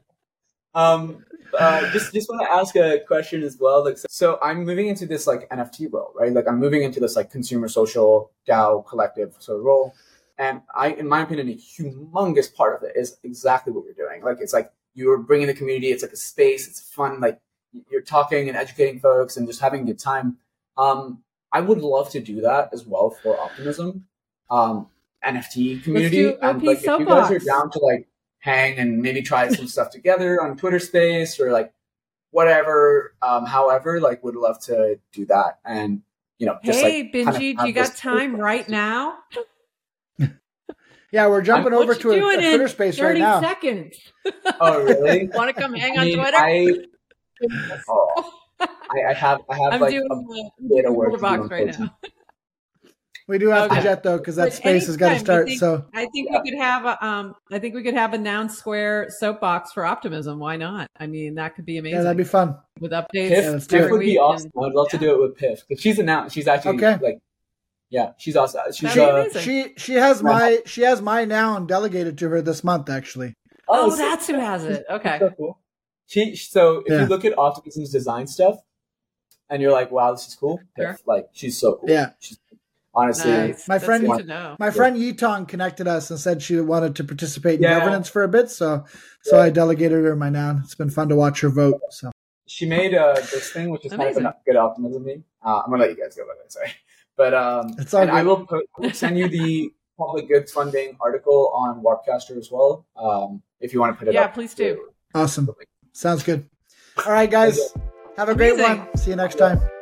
Um, uh, just just want to ask a question as well. Like, so, so I'm moving into this like N F T role, right? Like, I'm moving into this like consumer social DAO collective sort of role, and I, in my opinion, a humongous part of it is exactly what you're doing. Like, it's like you're bringing the community. It's like a space. It's fun. Like, you're talking and educating folks and just having a good time. Um, I would love to do that as well for Optimism, um, N F T community. do And O P like, if you guys are Soapbox. down to like hang and maybe try some stuff together on Twitter Space or like whatever, um, however, like would love to do that. And, you know, just Hey, like kind of Benji, do have you got this- time right now? Yeah, we're jumping I'm- over What to you a, a doing Twitter in space right thirty now. seconds? Oh, really? Want to come hang I on mean, Twitter? I, oh, I, I have, I have I'm like doing a the bit of work to do, box right unfortunately. now. We do have Okay. to jet though, because that But space has got to anytime, start. I think, So I think we could have a um I think we could have a Noun Square soapbox for Optimism. Why not? I mean, that could be amazing. yeah, that'd be fun. with updates Piff, Yeah, let's do Piff it. would be week awesome. and- I'd love to do it with Piff because she's announced. She's actually Okay. like, yeah, she's awesome. She's That'd be uh, amazing. She she has my she has my noun delegated to her this month actually. Oh, so- that's who has it. Okay. so cool. She so if Yeah. you look at Optimism's design stuff, and you're like, wow, this is cool. Sure. Piff, like she's so cool. Yeah. She's, honestly, Nice. My That's friend- good to know. My friend Yitong connected us and said she wanted to participate in Yeah. governance for a bit, so so Yeah. I delegated her my noun. It's been fun to watch her vote. So she made uh, this thing, which is kind Amazing. of a good Optimism meme. Uh, I'm gonna let you guys go by that. Sorry, but um, It's all and I good. will, put, I will send you the public goods funding article on Warpcaster as well. Um, if you want to put it Yeah, up. please do. awesome. Sounds good. All right, guys. Have a great Amazing. one. See you next time.